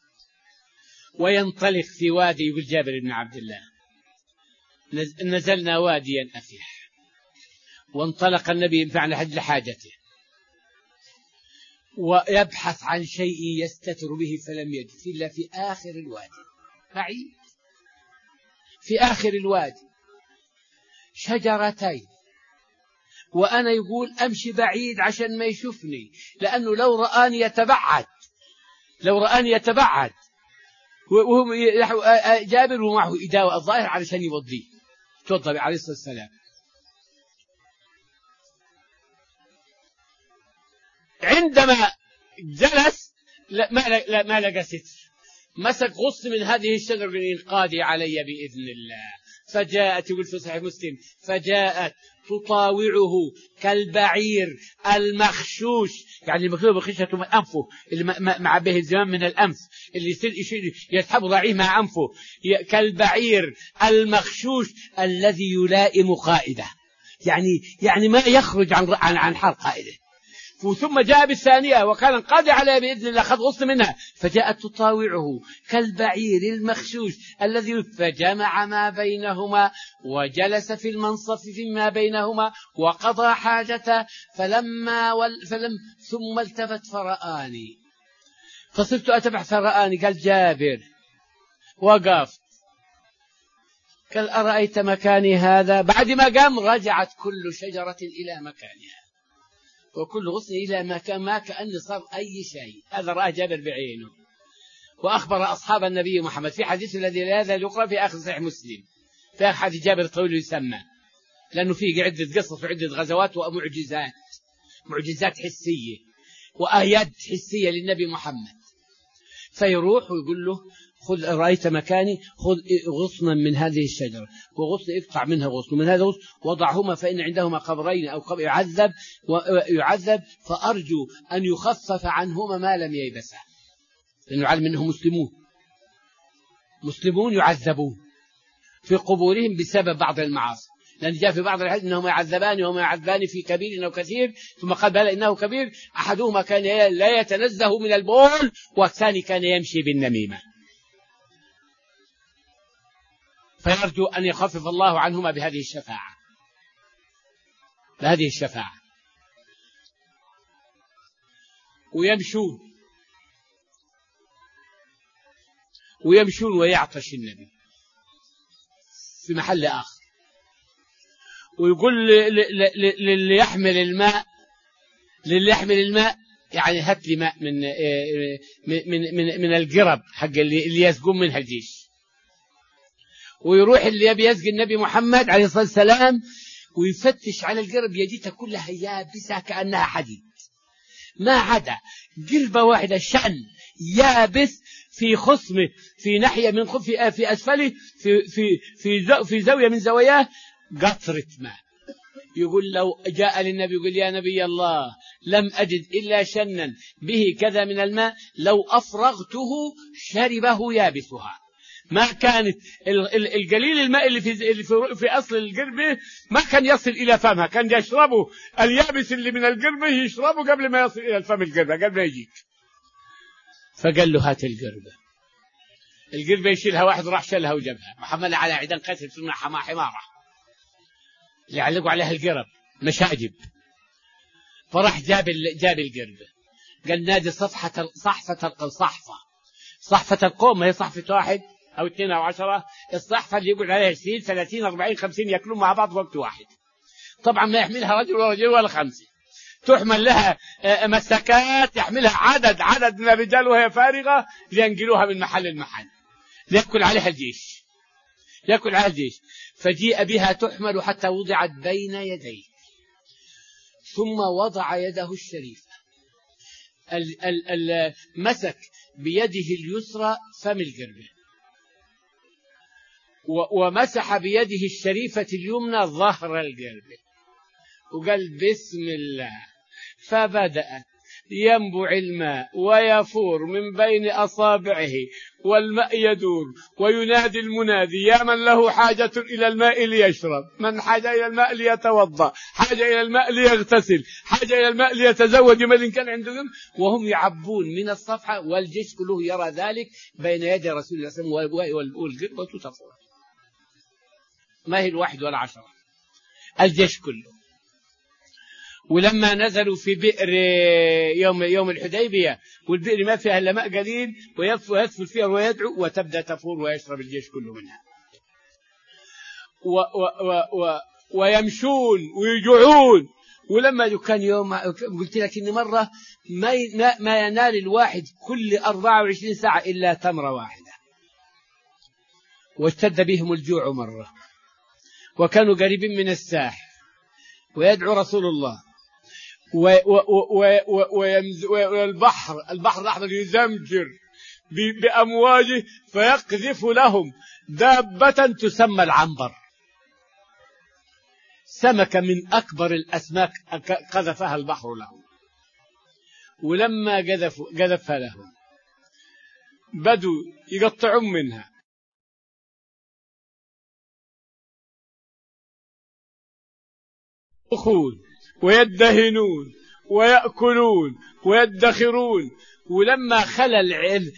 وينطلق في وادي، يقول جابر بن عبد الله نزلنا واديا أفيح، وانطلق النبي ينفع لحاجته ويبحث عن شيء يستتر به فلم يجد إلا في آخر الوادي، بعيد في آخر الوادي شجرتين، وأنا يقول أمشي بعيد عشان ما يشوفني، لأنه لو رآني يتبعد وهم جابر ومعه إداوة الظاهر علشان يوضيه، توضى عليه الصلاة والسلام. عندما جلس ما لقى ستر، مسك غصن من هذه الشجرة انقادي علي بإذن الله. فجاءت، يقول في صحيح مسلم، فجاءت تطاوعه كالبعير المخشوش، يعني المكتوب بخشة من أنفه اللي مع به الزمام من الأنف اللي يسحب ضعيه مع أنفه، كالبعير المخشوش الذي يلائم قائده، يعني ما يخرج عن حال قائده. ثم جاء بالثانية وكان قادر عليها بإذن الله، أخذ غصن منها، فجاءت تطاوعه كالبعير المخشوش الذي، فجمع ما بينهما وجلس في المنصف فيما بينهما وقضى حاجته. ثم التفت فرآني، فصرت أتبع فرآني. قال جابر وقف، قال أرأيت مكاني هذا؟ بعد ما قام رجعت كل شجرة إلى مكانها وكل غصن إلى مكان، ما كأن صار أي شيء. هذا رأى جابر بعينه، وأخبر أصحاب النبي محمد في حديث الذي لا يقرأ في آخر صحيح مسلم، في حديث جابر الطويل يسمى، لأنه فيه عدة قصص وعدة غزوات ومعجزات حسية وآيات حسية للنبي محمد. فيروح ويقول له خذ، رأيت مكاني، خذ غصنا من هذه الشجرة وغصن اقطع منها غصن من هذا غصن وضعهما، فإن عندهما قبرين أو قبر يعذب فأرجو أن يخفف عنهما ما لم ييبسا. لأنه علم أنهم مسلمون يعذبون في قبورهم بسبب بعض المعاصي، لأن جاء في بعض الحديث أنهما يعذبان وهما يعذبان في كبير أو كثير، ثم قال بلى إنه كبير، أحدهما كان لا يتنزه من البول والثاني كان يمشي بالنميمة، فيرجو أن يخفف الله عنهما بهذه الشفاعة. ويمشون ويعطش النبي في محل آخر، ويقول للي يحمل الماء يعني هات لي ماء من القرب حق اللي يسقون منها الجيش. ويروح اللي يبي يسقي النبي محمد عليه الصلاة والسلام ويفتش على القرب يجدها كلها يابسة كأنها حديد، ما عدا قربة واحدة شن يابس في خصمه في ناحية من في أسفله في زاوية من زواياه قطرة ماء. يقول لو جاء للنبي يقول يا نبي الله لم أجد إلا شنا به كذا من الماء لو أفرغته شربه يابسها. ما كانت القليل الماء اللي في أصل القربة ما كان يصل إلى فمها، كان يشربه اليابس اللي من القربة يشربه قبل ما يصل إلى الفم القربة قبل ما يجيك. فقال له هات القربة يشيلها واحد راح شلها وجبها وحملها على عيدان قتل ثم حمارة اللي علقوا عليها القرب مشاجب. فراح جاب القربة قال نادي صحفة القوم، ما هي صحفة 1 أو 2 أو 10، الصحفة اللي يقول عليها 20 30 40 50 يأكلون مع بعض وقت واحد. طبعا ما يحملها رجل ولا 5، تحمل لها مسكات يحملها عدد من الرجال وهي فارغة لينقلوها من محل المحل ليأكل عليها الجيش. فجيء بها تحمل حتى وضعت بين يديه، ثم وضع يده الشريفة مسك بيده اليسرى فم القربة، ومسح بيده الشريفة اليمنى ظهر القربة، وقال بسم الله، فبدأ ينبع الماء ويفور من بين أصابعه والماء يدور، وينادي المنادي يا من له حاجة إلى الماء ليشرب، من حاجة إلى الماء ليتوضأ، حاجة إلى الماء ليغتسل، حاجة إلى الماء ليتزوج من كان عندهم، وهم يعبون من الصفحة والجيش كله يرى ذلك بين يدي رسول الله صلى الله عليه وسلم والقربة تفور، ما هي 1 ولا 10، الجيش كله. ولما نزلوا في بئر يوم الحديبية والبئر ما فيها إلا ماء قليل ويدفل فيها ويدعو وتبدأ تفور ويشرب الجيش كله منها. ويمشون ويجوعون. ولما كان يوم قلت لك إن مرة ما ينال الواحد كل 24 ساعة إلا تمرة واحدة، واشتد بهم الجوع مرة، وكانوا قريبين من الساحل ويدعو رسول الله، والبحر الأحمر يزمجر بأمواجه فيقذف لهم دابة تسمى العنبر، سمكة من أكبر الأسماك قذفها البحر لهم. ولما قذفها لهم بدوا يقطعون منها ويدهنون ويأكلون ويدخرون. ولما خلى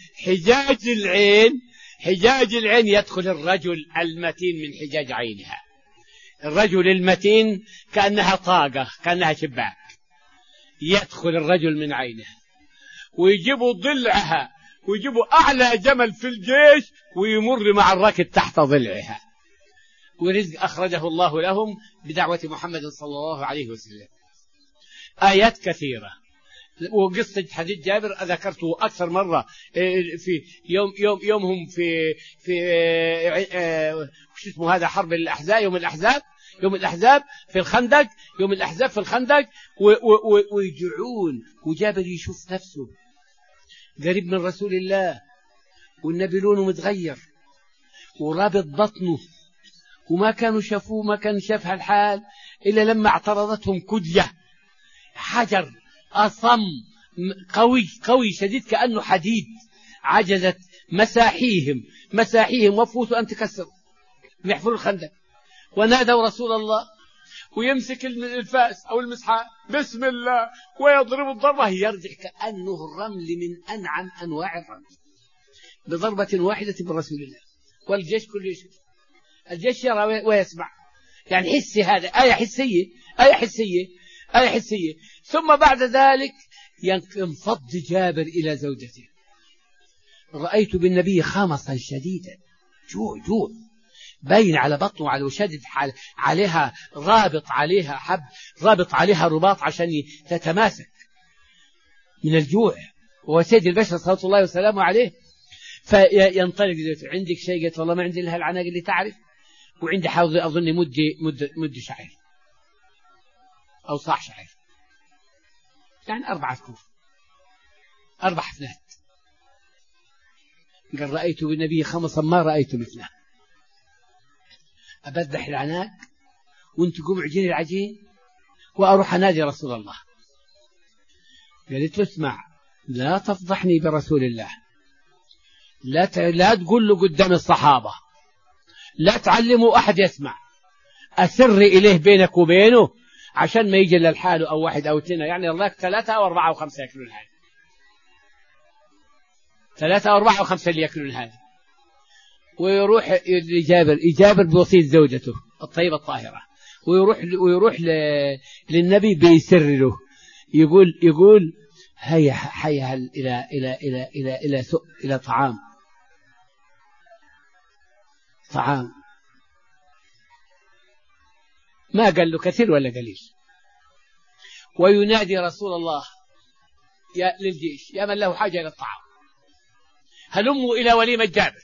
حجاج العين يدخل الرجل المتين من حجاج عينها، الرجل المتين كأنها طاقة كأنها شباك، يدخل الرجل من عينها ويجيبوا ضلعها ويجيبوا أعلى جمل في الجيش ويمر مع الراكب تحت ضلعها. ورزق أخرجه الله لهم بدعوة محمد صلى الله عليه وسلم. آيات كثيرة. وقصة حديث جابر ذكرته أكثر مرة في يومهم في وش اسمه هذا حرب الأحزاب، يوم الأحزاب في الخندق، يوم الأحزاب في الخندق ويجوعون، وجابر يشوف نفسه قريب من رسول الله والنبي لونه متغير ورابط بطنه، وما كانوا شافوه، ما كان شاف هالحال إلا لما اعترضتهم كدية، حجر أصم قوي شديد كأنه حديد عجزت مساحيهم وفوسوا أن تكسروا يحفروا الخندق، ونادوا رسول الله، ويمسك الفاس أو المسحاء بسم الله ويضرب الضربة، يرجع كأنه الرمل من أنعم أنواع الرمل بضربة واحدة برسول الله، والجيش كله يشوف، الجيش يرى ويسمع. يعني حسي، هذا آية حسية. ثم بعد ذلك ينفض جابر إلى زوجته، رأيت بالنبي خمصا شديدا، جوع باين على بطنه وعلى وشدد عليها رابط عليها رباط عشان تتماسك من الجوع، وهو سيد البشر صلى الله وسلامه عليه. فينطلق زوجته، عندك شيء؟ قلت والله ما عندي لها العناق اللي تعرف، وعندي حاول أظن مد شعير أو صاع شعير، يعني 4 كوف 4 حفنات. قال رأيت بالنبي خمصا ما رأيت مثله، أبذح العناق وانت قوم عجين العجين وأروح أنادي رسول الله. قالت له اسمع، لا تفضحني برسول الله، لا تقول له قدام الصحابة، لا تعلموا أحد يسمع، أسر إليه بينك وبينه عشان ما يجي للحال أو 1 أو 2، يعني الله 3 أو 4 أو 5 يأكلون هذا، 3 أو 4 أو 5 اللي يأكلون هذا. ويروح لجابر بوصية زوجته الطيبة الطاهرة، ويروح للنبي بيسر له، يقول هيا إلى طعام ما قال له كثير ولا قليل. وينادي رسول الله للجيش، يا من له حاجة إلى الطعام، هلموا إلى وليمة جابر.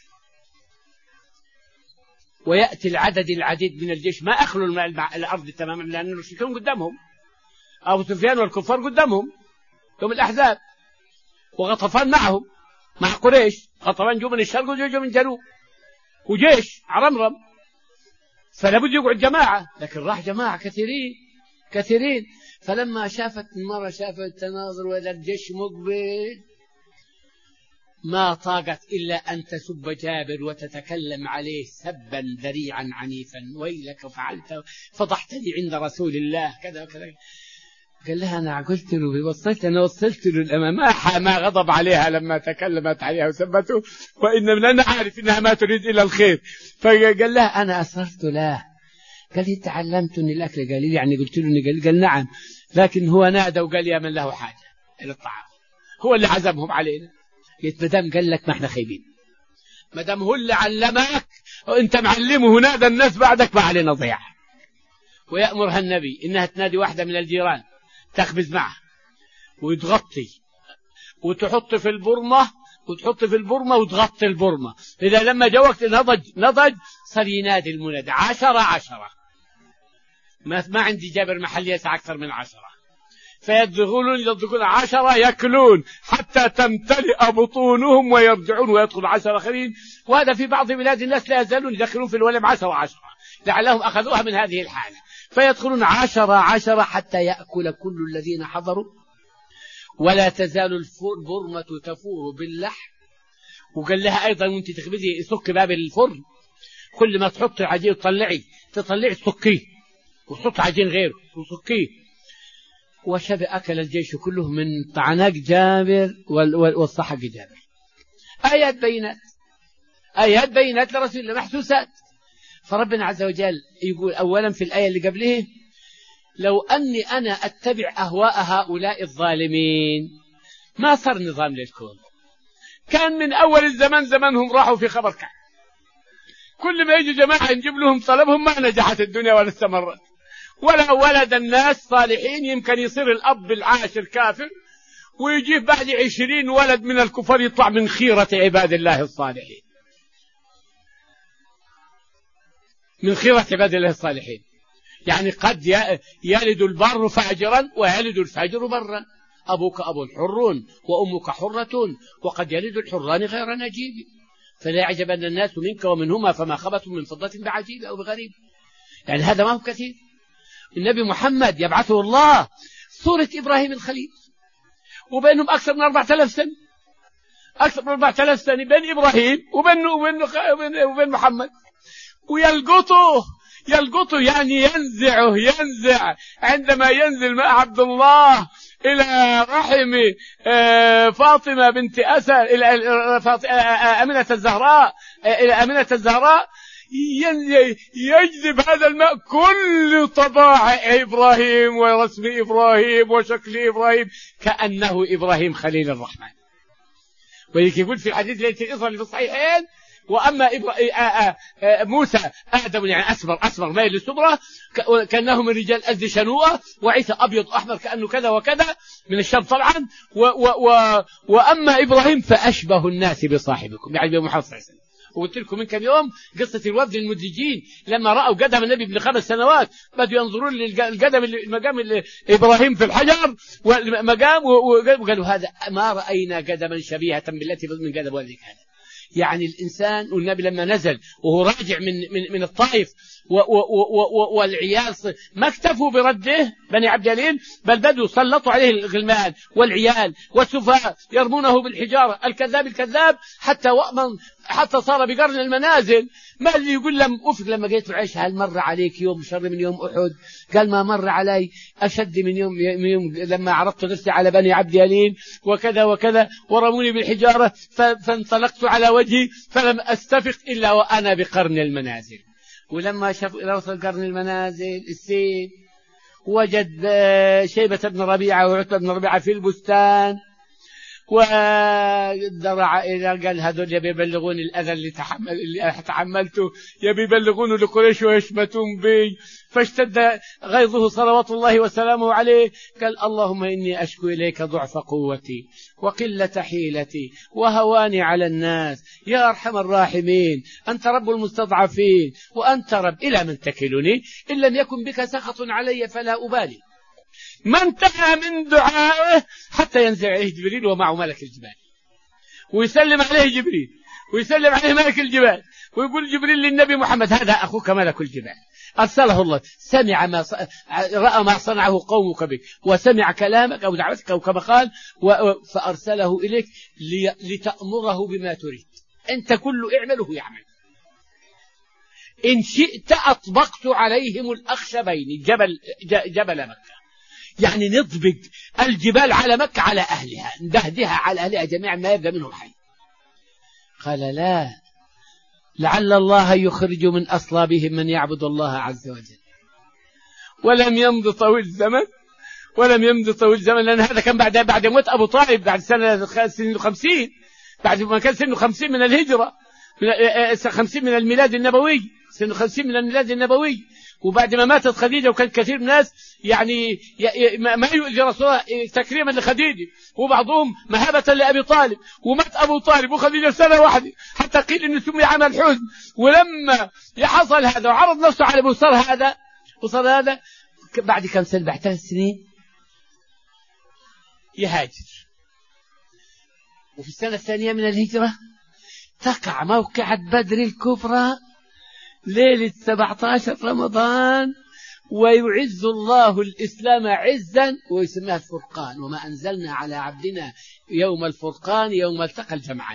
ويأتي العديد من الجيش، ما أخلوا الأرض تماما، لأن المشركون قدامهم، أبو سفيان والكفار قدامهم يوم الأحزاب، وغطفان معهم مع قريش، غطفان جو من الشرق وجو من الجنوب، وجيش عرمرم، فلابد يقعد جماعة، لكن راح جماعة كثيرين. فلما شافت المرة، شافت التناظر وإذا الجيش مقبل، ما طاقت إلا أن تسب جابر وتتكلم عليه سبا ذريعا عنيفا، ويلك فعلت فضحتني عند رسول الله كذا وكذا. قال لها أنا قلت له وصلت له الأمام، ما غضب عليها لما تكلمت عليها وسبته، وإن أنا عارف إنها ما تريد إلى الخير. فقال لها أنا أصرت له. قال لي تعلمتني الأكل؟ قال لي يعني قلت له؟ قال نعم، لكن هو نادى وقال يا من له حاجة إلى الطعام، هو اللي عزمهم علينا. قلت مدام قال لك ما احنا خايبين، مدام هو اللي علمك وانت معلمه، نادى الناس بعدك ما علينا ضياع. ويأمرها النبي إنها تنادي واحدة من الجيران تخبز معه وتغطي وتحط في البرمة وتغطي البرمة. إذا لما جاء وقت نضج صار ينادي المنادي 10 ما عندي جابر محل يسع أكثر من 10، فيدخلون 10 يأكلون حتى تمتلئ بطونهم ويرجعون ويدخل 10 آخرين. وهذا في بعض بلاد الناس لا يزالون يدخلون في الولم 10 لعلهم أخذوها من هذه الحالة، فيدخلون 10 حتى يأكل كل الذين حضروا، ولا تزال البرمة تفور باللحم. وقال لها أيضا وانت تخبزي سك باب الفرن، كل ما تحط عجين تطلعي سكيه، وتحط عجين غيره وسكيه. أكل الجيش كله من طعناق جابر والصحق جابر. آيات بينات لرسول الله محسوسات. فربنا عز وجل يقول أولا في الآية اللي قبله لو أني أنا أتبع أهواء هؤلاء الظالمين ما صار نظام للكون. كان من أول الزمان زمانهم راحوا في خبر كعب، كل ما يجي جماعة نجيب لهم طلبهم ما نجحت الدنيا ولا استمرت، ولا ولد الناس صالحين. يمكن يصير الأب العاشر كافر ويجيب بعد 20 ولد من الكفار يطلع من خيرة عباد الله الصالحين، من خيرة عباد الله الصالحين. يعني قد يلد البر فاجرا ويلد الفاجر برا. أبوك أب حر وأمك حرة، وقد يلد الحران غير نجيب. فلا يعجب أن الناس منك ومنهما فما خبت من فضة بعجيب أو بغريب. يعني هذا ما هو كثير. النبي محمد يبعثه الله صورة إبراهيم الخليل، وبينهم أكثر من 4000 سنة. أكثر من 4000 سنة بين إبراهيم وبين محمد، يلقطه يعني ينزع عندما ينزل مع عبد الله إلى رحم فاطمة بنت أسد، إلى أمينة الزهراء يجذب هذا الماء كل طباع إبراهيم ورسم إبراهيم وشكل إبراهيم كأنه إبراهيم خليل الرحمن. ولذلك يقول في الحديث التي الإصرار في الصحيحين: وأما موسى آدم يعني أسمر ميل للسمرة كأنه من رجال أزد شنوءة، وعيسى أبيض أحمر كأنه كذا وكذا من الشام طبعا، وأما إبراهيم فأشبه الناس بصاحبكم يعني بمحمد صلى الله عليه وسلم. وقلت لكم من كم يوم قصة الوفد المدلجين لما رأوا قدم النبي ابن 5 سنوات بدوا ينظرون للقدم المقام إبراهيم في الحجر والمقام، وقالوا هذا ما رأينا قدما شبيهة بالتي من قدم والدك هذا. يعني الإنسان، والنبي لما نزل وهو راجع من الطائف والعيال ما اكتفوا برده بني عبد يلين، بل بدوا سلطوا عليه الغلمان والعيال والسفهاء يرمونه بالحجارة، الكذاب حتى صار بقرن المنازل. ما اللي يقول لما جيت عيش هل مر عليك يوم شر من يوم أحد؟ قال ما مر علي أشد من يوم لما عرضت نفسي على بني عبد يلين وكذا وكذا ورموني بالحجارة فانطلقت على وجهي فلم أستفق إلا وأنا بقرن المنازل. ولما وصل قرن المنازل السيل وجد شيبة بن ربيعة وعتبة بن ربيعة في البستان، ودرع إلى قال هذول يبي يبلغون الأذى اللي تحملته، يبي يبلغون لقريش ويشمتون بي. فاشتد غيظه صلوات الله وسلامه عليه، قال اللهم إني أشكو إليك ضعف قوتي وقلة حيلتي وهواني على الناس يا أرحم الراحمين، أنت رب المستضعفين وأنت رب إلى من تكلني إن لم يكن بك سخط علي فلا أبالي. ما انتهى من دعائه حتى ينزل عليه جبريل ومعه ملك الجبال، ويسلم عليه جبريل ويسلم عليه ملك الجبال، ويقول جبريل للنبي محمد هذا أخوك ملك الجبال أرسله الله، سمع رأى ما صنعه قومك بك وسمع كلامك أو دعوتك أو كما قال فأرسله إليك لتأمره بما تريد، أنت كل اعمله يعمل، إن شئت أطبقت عليهم الأخشبين جبل مكة، يعني نطبق الجبال على مكة على أهلها، ندهدها على أهلها جميعا ما يبدأ منهم حي. قال لا، لعل الله يخرج من أصلابهم من يعبد الله عز وجل. ولم يمض طويل زمن لأن هذا كان بعد موت أبو طالب، بعد سنة 50، بعد ما كان سنه 50 من الهجرة، 50 من الميلاد النبوي، سنه 50 من الميلاد النبوي. وبعد ما ماتت خديجة وكان كثير من الناس يعني ما يؤذي رسولها تكريما لخديجة، وبعضهم مهابة لأبي طالب، ومات أبو طالب وخديجة سنة واحدة حتى قيل إنه سمي عام الحزن. ولما يحصل هذا وعرض نفسه على وصل هذا بعد كم سنة، بعد 3 سنين يهاجر. وفي السنة الثانية من الهجرة تقع موقعة بدر الكبرى ليلة 17 رمضان، ويعز الله الإسلام عزا ويسميها الفرقان، وما أنزلنا على عبدنا يوم الفرقان يوم التقى الجمعان،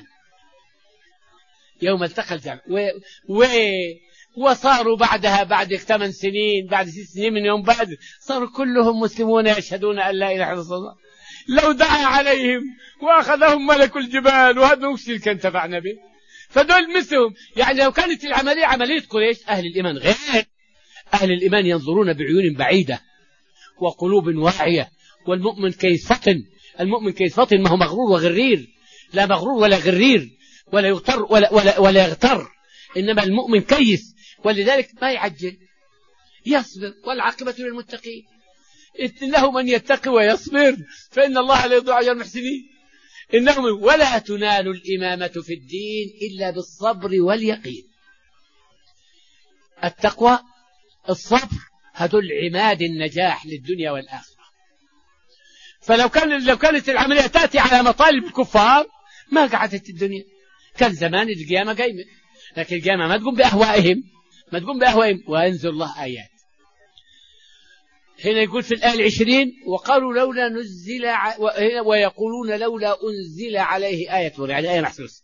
وصاروا بعدها بعد 8 سنين، بعد 6 سنين من يوم بدر، صاروا كلهم مسلمون يشهدون أن لا إله إلا الله. لو دعا عليهم وأخذهم ملك الجبال وهذا مكسل كان تبعنا به. فدول مثلهم، يعني لو كانت العملية عملية قريش، أهل الإيمان غير، أهل الإيمان ينظرون بعيون بعيدة وقلوب واعية. والمؤمن كيس فطن، ما هو مغرور وغرير، لا مغرور ولا غرير ولا يغتر ولا يغتر، إنما المؤمن كيس، ولذلك ما يعجل، يصبر، والعاقبة للمتقين. إنه من يتقي ويصبر فإن الله لا يضيع أجر المحسنين. ولا تنال الإمامة في الدين إلا بالصبر واليقين. التقوى، الصبر، هذول عماد النجاح للدنيا والآخرة. فلو كانت العملية تأتي على مطالب الكفار ما قعدت الدنيا، كان زمان القيامة قايمة، لكن القيامة ما تقوم بأهوائهم، وينزل الله آيات. هنا يقول في الآية 20 وقالوا لولا نزل ويقولون لولا أنزل عليه آية، يعني آية محسوسة.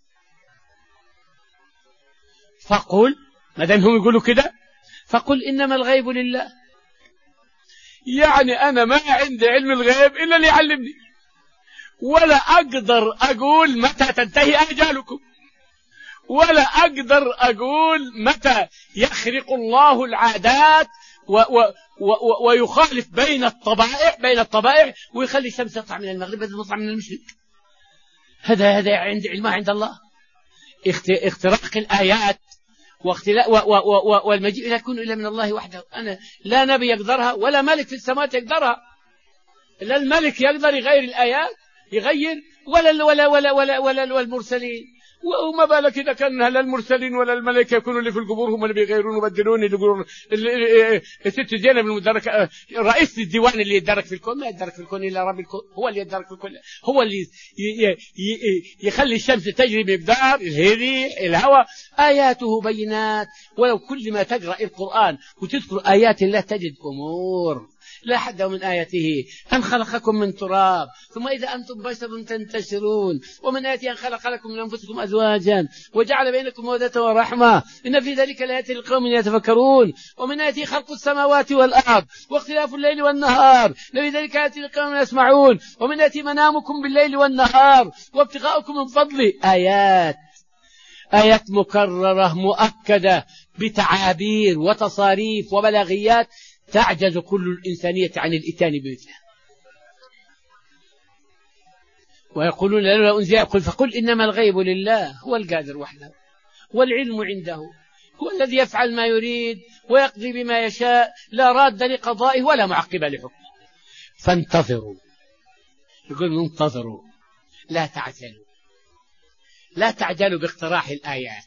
فقل ما دام هم يقولوا كده فقل إنما الغيب لله، يعني أنا ما عندي علم الغيب إلا اللي يعلمني، ولا أقدر أقول متى تنتهي أجالكم، ولا أقدر أقول متى يخرق الله العادات ويخالف بين الطبائع ويخلي الشمس تطلع من المغرب بدل ما تطلع من المشرق. هذا عند علمه عند الله. اختراق الآيات والمجيء لا يكون إلا من الله وحده. أنا لا نبي يقدرها ولا ملك في السماوات يقدرها، لا الملك يقدر يغير الآيات يغير ولا المرسلين. وما بالك إذا كان لا المرسلين ولا الملائكة يكونوا اللي في القبور هم اللي بيغيرون ويبدلون يقولون ست زينب المدرك رئيس الديوان اللي يدرك في الكون، ما يدرك في الكون إلا رب الكون، هو اللي يدرك في الكون، هو اللي يخلي الشمس تجري بمقدار الريح الهواء. آياته بينات، ولو كل ما تقرأ القرآن وتذكر آيات الله تجد أمور. لا حد من آياته أن خلقكم من تراب ثم إذا أنتم بشر تنتشرون، ومن آياته أن خلق لكم من أنفسكم أزواجا وجعل بينكم مودة ورحمة إن في ذلك لآيات لقوم يتفكرون، ومن آياته خلق السماوات والأرض واختلاف الليل والنهار إن في ذلك لآيات لقوم يسمعون، ومن آياته منامكم بالليل والنهار وابتغاؤكم من فضله. آيات مكررة مؤكدة بتعابير وتصاريف وبلاغيات تعجز كل الإنسانية عن الإتيان بمثلها. ويقولون لولا أنزل، يقول فقل إنما الغيب لله، هو القادر وحده، والعلم عنده، هو الذي يفعل ما يريد ويقضي بما يشاء، لا راد لقضائه ولا معقب لحكمه. فانتظروا، يقول انتظروا، لا تعجلوا باقتراح الآيات،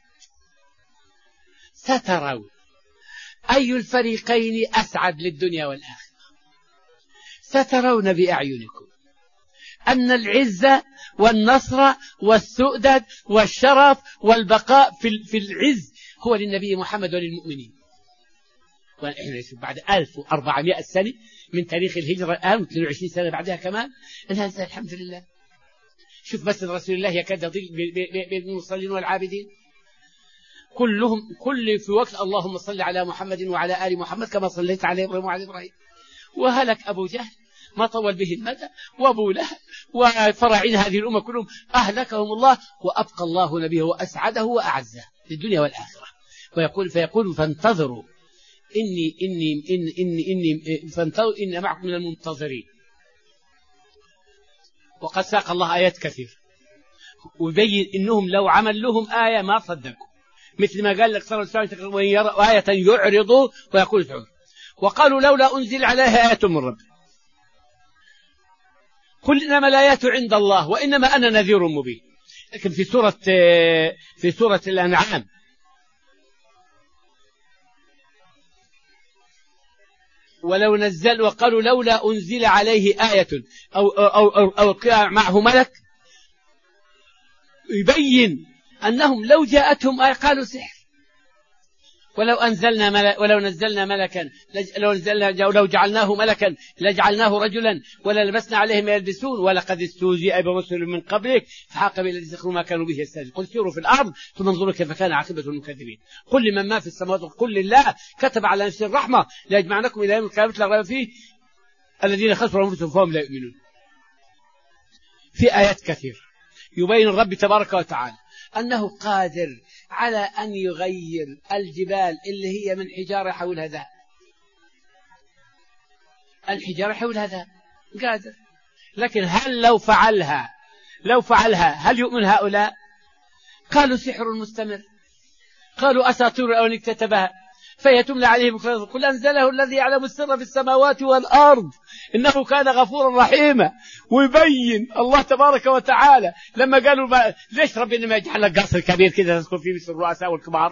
سترون أي الفريقين أسعد للدنيا والآخرة. سترون بأعينكم أن العزة والنصر والسؤدد والشرف والبقاء في العز هو للنبي محمد وللمؤمنين. ونحن بعد 1400 سنة من تاريخ الهجرة الآن 22 سنة بعدها كمان الناس الحمد لله. شوف مسجد رسول الله يكاد يضيق بالمصلين والعابدين كل في وقت اللهم صل على محمد وعلى آل محمد كما صليت على إبراهيم وعلى إبراهيم. وهلك أبو جهل ما طول به المدى وأبو لهب وفراعين هذه الأمة كلهم أهلكهم الله، وأبقى الله نبيه وأسعده وأعزه للدنيا والآخرة. فيقول فانتظروا فانتظروا إن معكم من المنتظرين. وقد ساق الله آيات كثير ويبين إنهم لو عمل لهم آية ما صدقوا، مثل ما قال لك صلى الله عليه وسلم وإن يرى آية يعرضوا ويقول ادعوا، وقالوا لولا أنزل عليها آية من رب. قل إنما الآيات عند الله وإنما أنا نذير مبين. لكن في سورة الأنعام ولو نزل وقالوا لولا أنزل عليه آية أو معه ملك، يبين أنهم لو جاءتهم آية قالوا سحر. ولو جعلناه ملكا لجعلناه رجلا وللبسنا عليهم ما يلبسون ولقد استهزئ برسل من قبلك فحاق بالذين سخروا ما كانوا به يستهزئون. قل سيروا في الأرض ثم انظروا كيف كان عاقبة المكذبين. قل لمن ما في السماوات قل لله كتب على نفسه الرحمة ليجمعنكم إلى يوم القيامة لا ريب فيه الذين خسروا أنفسهم فهم لا يؤمنون. في آيات كثير يبين الرب تبارك وتعالى أنه قادر على أن يغير الجبال اللي هي من حجارة حولها ذهب. الحجارة حولها ذهب قادر، لكن هل لو فعلها هل يؤمن هؤلاء؟ قالوا سحر مستمر، قالوا أساطير الأولين اكتتبها فهي تملى عليه بكرة. قل أنزله الذي يعلم السر في السماوات والأرض إنه كان غفورا رحيما. ويبين الله تبارك وتعالى لما قالوا ليش ربنا ما يجعل لك قصر كبير كذا تذكر فيه مثل الرؤساء والكبار.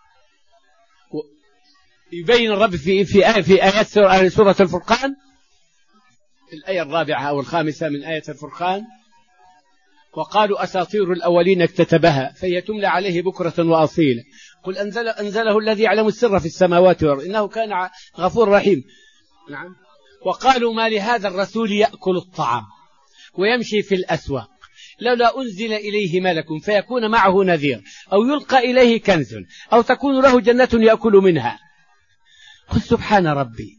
يبين الرب في آيات سورة الفرقان الآية 4 أو 5 من آية الفرقان وقالوا أساطير الأولين اكتتبها فهي تملى عليه بكرة وأصيلا. قل أنزله الذي يعلم السر في السماوات والأرض إنه كان غفور رحيم. نعم. وقالوا ما لهذا الرسول يأكل الطعام ويمشي في الأسواق لولا أنزل إليه ملك فيكون معه نذير أو يلقى إليه كنز أو تكون له جنة يأكل منها. قل سبحان ربي.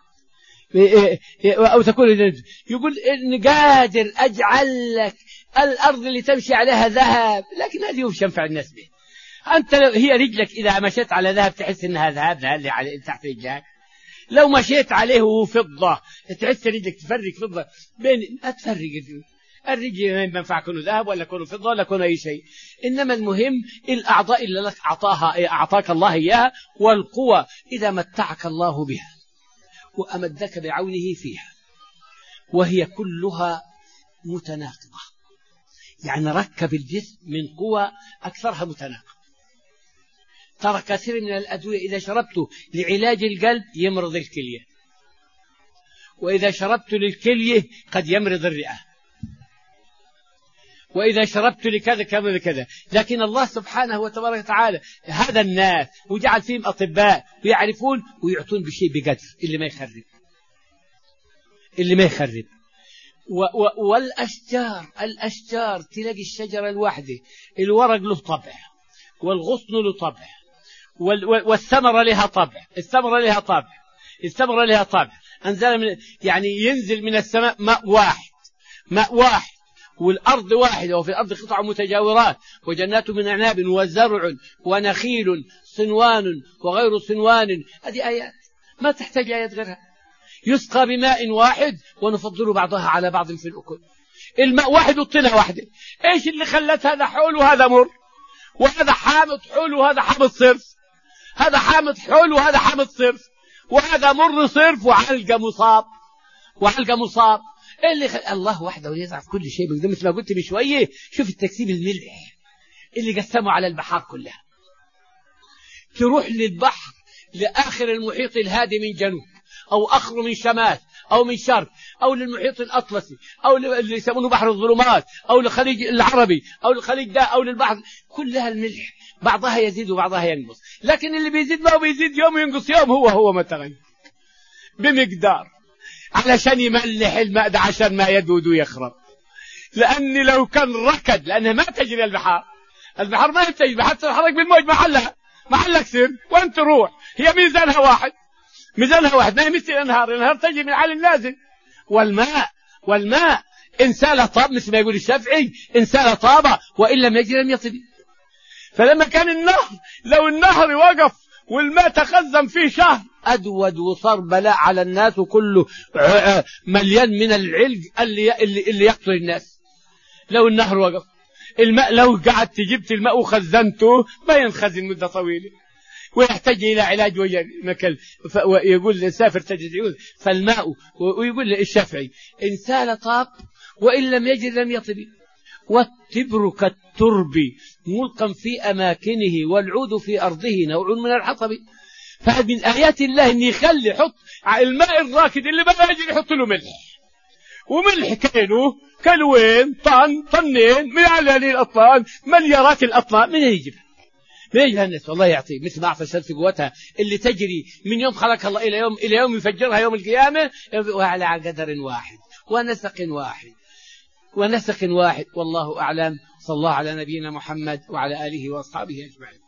أو تكون يقول إن قادر أجعل لك الأرض اللي تمشي عليها ذهب، لكن هذه وش ينفع الناس به؟ أنت هي رجلك إذا مشيت على ذهب تحس إنها ذهب، اللي على تحت رجلك. لو مشيت عليه فضة تحس رجلك تفرق فضة بين أتفرق الرجل ما ينفع كونه ذهب ولا كونه فضة ولا كونه أي شيء. إنما المهم الأعضاء اللي لك أعطاك الله إياها، والقوة إذا متعك الله بها وأمدك بعونه فيها، وهي كلها متناقضة. يعني ركب الجسم من قوة أكثرها متناقضة. ترى كثير من الأدوية إذا شربته لعلاج القلب يمرض الكلية، وإذا شربت للكلية قد يمرض الرئة، وإذا شربت لكذا كذا كذا. لكن الله سبحانه وتبارك وتعالى هذا الناس وجعل فيهم أطباء ويعرفون ويعطون بشيء بقدر اللي ما يخرب. الأشجار تلاقي الشجرة الواحدة الورق له طبع، والغصن له طبع، والثمرة لها طبع، الثمرة لها طبع. يعني ينزل من السماء ماء واحد والأرض واحدة، وفي الأرض قطع متجاورات وجنات من أعناب وزرع ونخيل صنوان وغير صنوان. هذه آيات ما تحتاج آيات غيرها. يسقى بماء واحد ونفضل بعضها على بعض في الأكل. الماء واحد والطينة واحدة. إيش اللي خلت هذا حول وهذا مر، وهذا حامض حول وهذا حامض صرف، هذا حامض حول وهذا حامض صرف، وهذا مر صرف وعلقة مصاب. اللي الله وحده يزعف كل شيء. مثل ما قلت بشوية، شوف التقسيم الملح اللي قسموا على البحار كلها. تروح للبحر لآخر المحيط الهادي من جنوب، أو آخره من شمال أو من شرق، أو للمحيط الأطلسي، أو اللي يسمونه بحر الظلمات، أو للخليج العربي، أو للخليج ده، أو للبحر، كلها الملح بعضها يزيد وبعضها ينقص. لكن اللي بيزيد ما هو بيزيد يوم وينقص يوم، هو ما تغير بمقدار، علشان يملح الماء ده عشان ما يدود ويخرب. لأن لو كان ركد، لأنها ما تجري البحار ما تجري، البحار تتحرك بالموج محلك سر وانت تروح. هي ميزانها واحد، ما هي مثل الأنهار تجري من على النازل. والماء إن سال طاب، مثل ما يقول الشافعي، إن سال طاب وإن لم يجري لم يطب. فلما كان النهر، لو النهر وقف والماء تخزن فيه شهر أدود وصار بلاء على الناس، وكله مليان من العلق اللي يقتل الناس. لو النهر وقف، الماء لو قعدت جبت الماء وخزنته ما ينخزن مدة طويلة، ويحتاج إلى علاج ومكل. ويقول السافر تجد عيوذ. فالماء، ويقول الشافعي إن سال طاب وإن لم يجد لم يطب. والتبر كالترب ملقا في أماكنه، والعود في أرضه نوع من الحطب. فهذا من آيات الله أن يخلي حط الماء الراكد اللي ما يجري يحط له ملح، وملح كيلوين طنين من على الأطنان، مليارات الأطنان. من يجب الناس والله يعطيه، مثل ما أعطى الشمس قوتها اللي تجري من يوم خلق الله إلى يوم يفجرها يوم القيامة، وعلى قدر واحد ونسق واحد. والله أعلم. صلى الله على نبينا محمد وعلى آله وأصحابه أجمعين.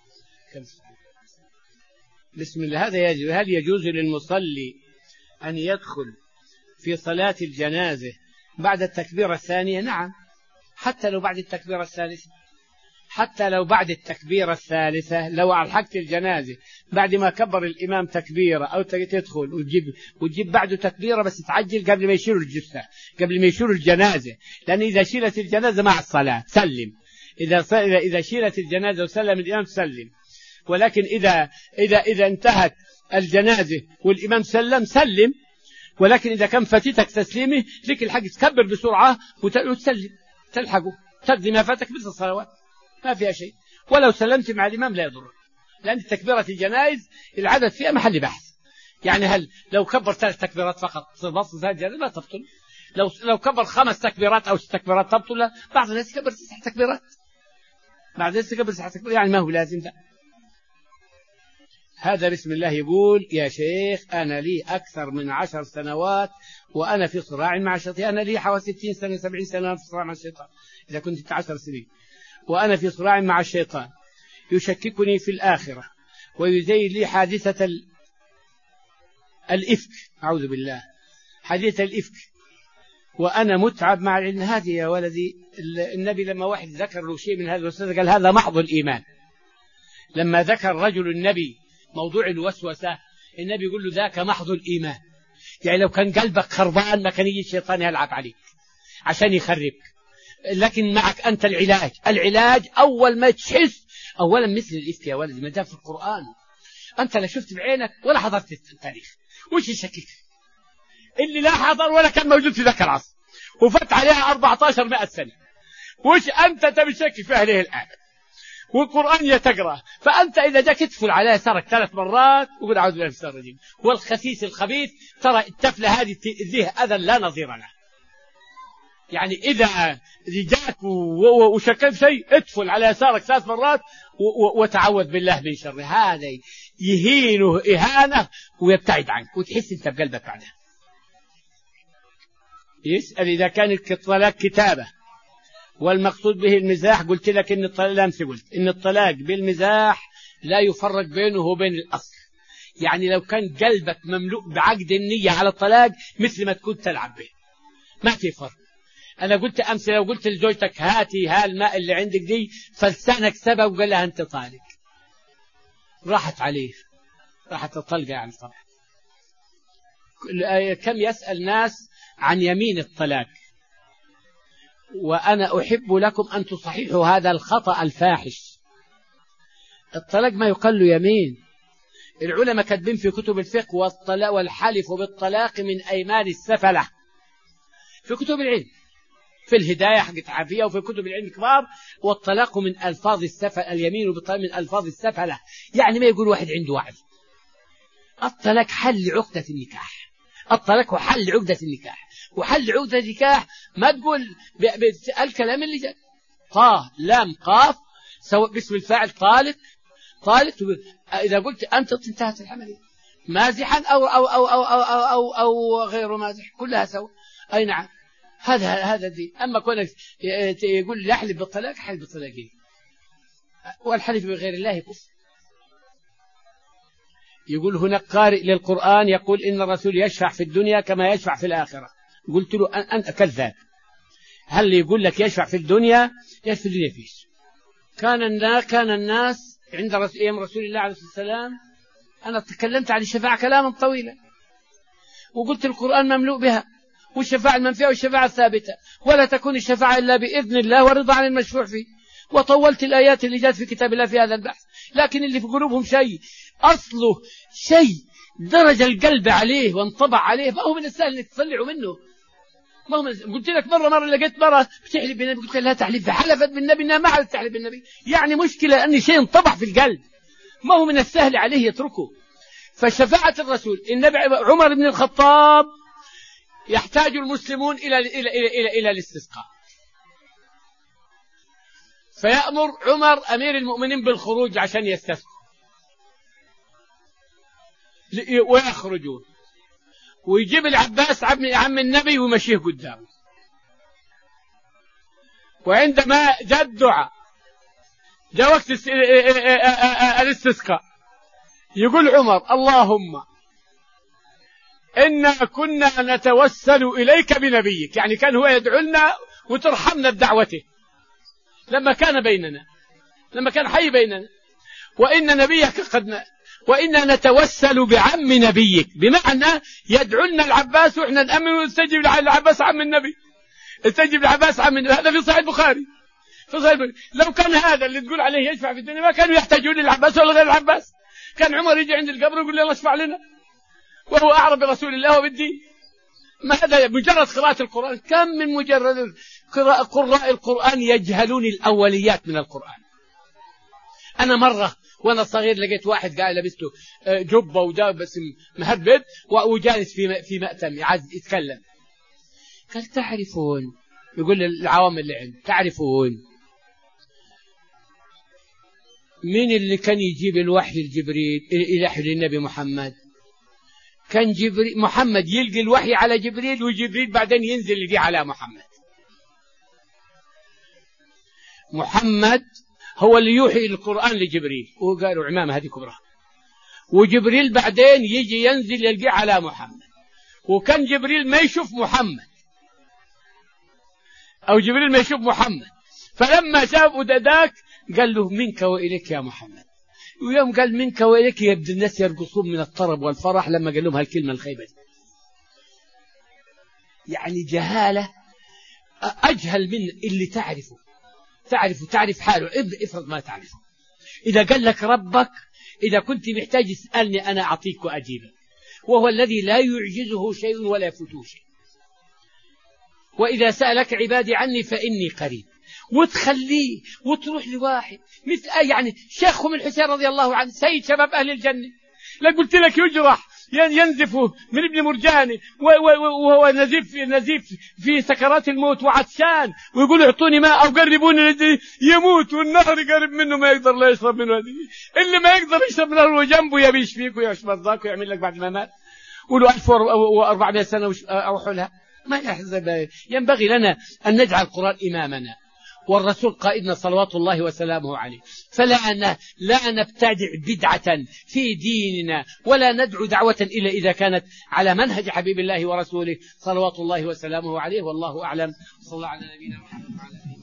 بسم الله. هل يجوز للمصلي أن يدخل في صلاة الجنازة بعد التكبيرة الثانية؟ نعم، حتى لو بعد التكبيرة الثالثة، لو ألحقت الجنازة بعد ما كبر الإمام تكبيرة، أو تدخل وتجيب بعده تكبيرة، بس تعجل قبل ما يشيلوا الجثة، قبل ما يشيلوا الجنازة. لأن إذا شيلت الجنازة مع الصلاة سلم، إذا شيلت الجنازة وسلم الإمام سلم. ولكن إذا انتهت الجنازة والإمام سلم. ولكن إذا كان فاتتك تسليمه لك الحق تكبر بسرعة وتسلم، تلحقه، تقضي ما فاتك مثل الصلوات، ما فيها شيء. ولو سلمت مع الإمام لا يضر، لأن تكبيرة الجنائز العدد فيها محل بحث. يعني هل لو كبر 3 تكبيرات فقط تصل الجنازة لا تبطل؟ لو كبر 5 تكبيرات أو 6 تكبيرات تبطل؟ لا، بعض الناس يكبر 9 تكبيرات، يعني ما هو لازم ده. هذا بسم الله يقول يا شيخ أنا لي أكثر من 10 سنوات وأنا في صراع مع الشيطان، أنا لي حوالي 60 سنة 70 سنة في صراع مع الشيطان، إذا كنت 10 سنين وأنا في صراع مع الشيطان يشككني في الآخرة ويزين لي حادثة الإفك، أعوذ بالله، حادثة الإفك، وأنا متعب مع العلم. هذه يا ولدي النبي لما واحد ذكر له شيء من هذا الوسوسة قال هذا محض الإيمان. لما ذكر رجل النبي موضوع الوسوسة النبي يقول له ذاك محض الإيمان، يعني لو كان قلبك خربان ما كان يجي الشيطان يلعب عليك عشان يخربك، لكن معك أنت العلاج أول ما تحس أولا مثل الإفك يا ولدي ما دام في القرآن أنت لا شفت بعينك ولا حضرت التاريخ، وش يشكك اللي لا حضر ولا كان موجود في ذاك العصر وفات عليها 1400 سنة، وش أنت تشكك في أهله الآن والقرآن يتقرأ، فأنت إذا جاك تدخل على يسارك 3 مرات وقل أعوذ بالله من الشيطان الرجيم. والخسيس الخبيث ترى التفلة هذه ذيه أذى لا نظير له، يعني إذا جاك وشكيت شيء ادخل على يسارك 3 مرات وتعوذ بالله من شر هذا، يهينه إهانة ويبتعد عنك وتحس أنت بقلبك بعدها. يسأل إذا كان الطلاق كتابة والمقصود به المزاح، قلت لك إن الطلاق بالمزاح لا يفرق بينه وبين الأصل، يعني لو كان قلبك مملوء بعقد النية على الطلاق مثل ما تكون تلعب به ما في فرق. أنا قلت أمس لو قلت لزوجتك هاتي هالماء اللي عندك دي فلسانك سبب وقال لها أنت طالق، راحت عليه، راحت الطلقة يعني طبعا. كم يسأل ناس عن يمين الطلاق، وأنا أحب لكم أن تصححوا هذا الخطأ الفاحش. الطلاق ما يقال له يمين، العلماء كاتبين في كتب الفقه والحلف بالطلاق من أيمان السفلة في كتب العلم، في الهداية حقت عافية وفي كتب العلم كبار. والطلاق من ألفاظ السفلة، اليمين بالطلاق من ألفاظ السفلة، يعني ما يقول واحد عنده وعي. الطلاق حل عقدة النكاح، الطلاق هو حل عقدة النكاح، وحل عقدة النكاح ما تقول الكلام اللي جاء طا لام قاف سواء باسم الفاعل طالق إذا قلت أنت انتهت العملية مازحا أو غير مازح كلها سوا. أي نعم هذا دي. أما كونك يقول لي أحلف بالطلاق، حلف بالطلاق والحلف بغير الله كفر. يقول هناك قارئ للقرآن يقول إن الرسول يشفع في الدنيا كما يشفع في الآخرة. قلت له أنت كذاب، هل يقول لك يشفع في الدنيا؟ يشفع في الدنيا فيش. كان الناس عند أيام رسول الله عليه الصلاة والسلام، أنا تكلمت عن الشفاعة كلاما طويلا وقلت القرآن مملوء بها، والشفاعة المنفية والشفاعة الثابتة، ولا تكون الشفاعة إلا بإذن الله ورضا عن المشفوع فيه، وطولت الآيات اللي جاءت في كتاب الله في هذا البحث. لكن اللي في قلوبهم شيء أصله شيء درج القلب عليه وانطبع عليه، ما هو من السهل انك تطلعه منه. ما هو من... قلت لك مرة لقيت مرة بتحلف بالنبي، قلت لها لا تحلف، حلفت بالنبي انها ما عرفت تحلف بالنبي، يعني مشكلة ان شيء انطبع في القلب ما هو من السهل عليه يتركه. فشفاعة الرسول النبي عمر بن الخطاب يحتاج المسلمون إلى الاستسقاء، فيأمر عمر أمير المؤمنين بالخروج عشان يستسقوا، ويخرجون ويجيب العباس عم النبي ويمشيه قدامه. وعندما جاء الدعاء جاء وقت الاستسقاء يقول عمر اللهم إنا كنا نتوسل إليك بنبيك، يعني كان هو يدعو لنا وترحمنا بدعوته لما كان بيننا، لما كان حي بيننا، وإن نبيك وإنا نتوسل بعم نبيك، بمعنى يدعو لنا العباس وإحنا نأمن ونستجيب للعباس عم النبي، استجيب للعباس عم النبي. هذا في صحيح البخاري. لو كان هذا اللي تقول عليه يشفع في الدنيا ما كانوا يحتاجون للعباس ولا غير العباس، كان عمر يجي عند القبر ويقول له الله اشفع لنا وهو أعرف برسول الله وبالدين. ما هذا مجرد قراءة القرآن. كم من مجرد قراء القرآن يجهلون الأوليات من القرآن. أنا مرة وأنا صغير لقيت واحد قاعد لبسته جبة ودابس مهبب وجالس في مأتم يتكلم، قال تعرفون، يقول للعوام اللي عنده تعرفون مين اللي كان يجيب الوحي لجبريل الوحي للنبي محمد؟ كان جبريل محمد يلقي الوحي على جبريل، وجبريل بعدين ينزل يلقيه على محمد. محمد هو اللي يوحي القرآن لجبريل، وقالوا عمامة هذه كبرى، وجبريل بعدين يجي ينزل يلقيه على محمد. وكان جبريل ما يشوف محمد، أو جبريل ما يشوف محمد، فلما شافوا ذاك قال له منك وإليك يا محمد. ويوم قال منك وإليك يبدو الناس يرقصون من الطرب والفرح لما قال لهم هالكلمة الخيبة دي. يعني جهالة أجهل من اللي تعرف حاله. افرض ما تعرفه، إذا قال لك ربك إذا كنت محتاج اسألني أنا أعطيك وأجيبك، وهو الذي لا يعجزه شيء ولا يفوته شيء. وإذا سألك عبادي عني فإني قريب. وتخليه وتروح لواحد مثل يعني شيخهم الحسين رضي الله عنه سيد شباب أهل الجنة، لا قلت لك يجرح ينزف من ابن مرجاني وهو نزيف في سكرات الموت وعطشان، ويقول اعطوني ماء أو قربوني يموت، والنهر قرب منه ما يقدر لا يشرب منه. اللي ما يقدر يشرب منه هو جنبه يبي يشفيك ويشفي مرضاك ويعمل لك بعد ما مات، ولو 1400 سنة أو حولها ما يحزب. ينبغي لنا أن نجعل القرآن إمامنا والرسول قائدنا صلوات الله وسلامه عليه، لا نبتدع بدعة في ديننا ولا ندعو دعوة إلا إذا كانت على منهج حبيب الله ورسوله صلوات الله وسلامه عليه. والله أعلم. صلى الله على نبينا محمد وعلى آله.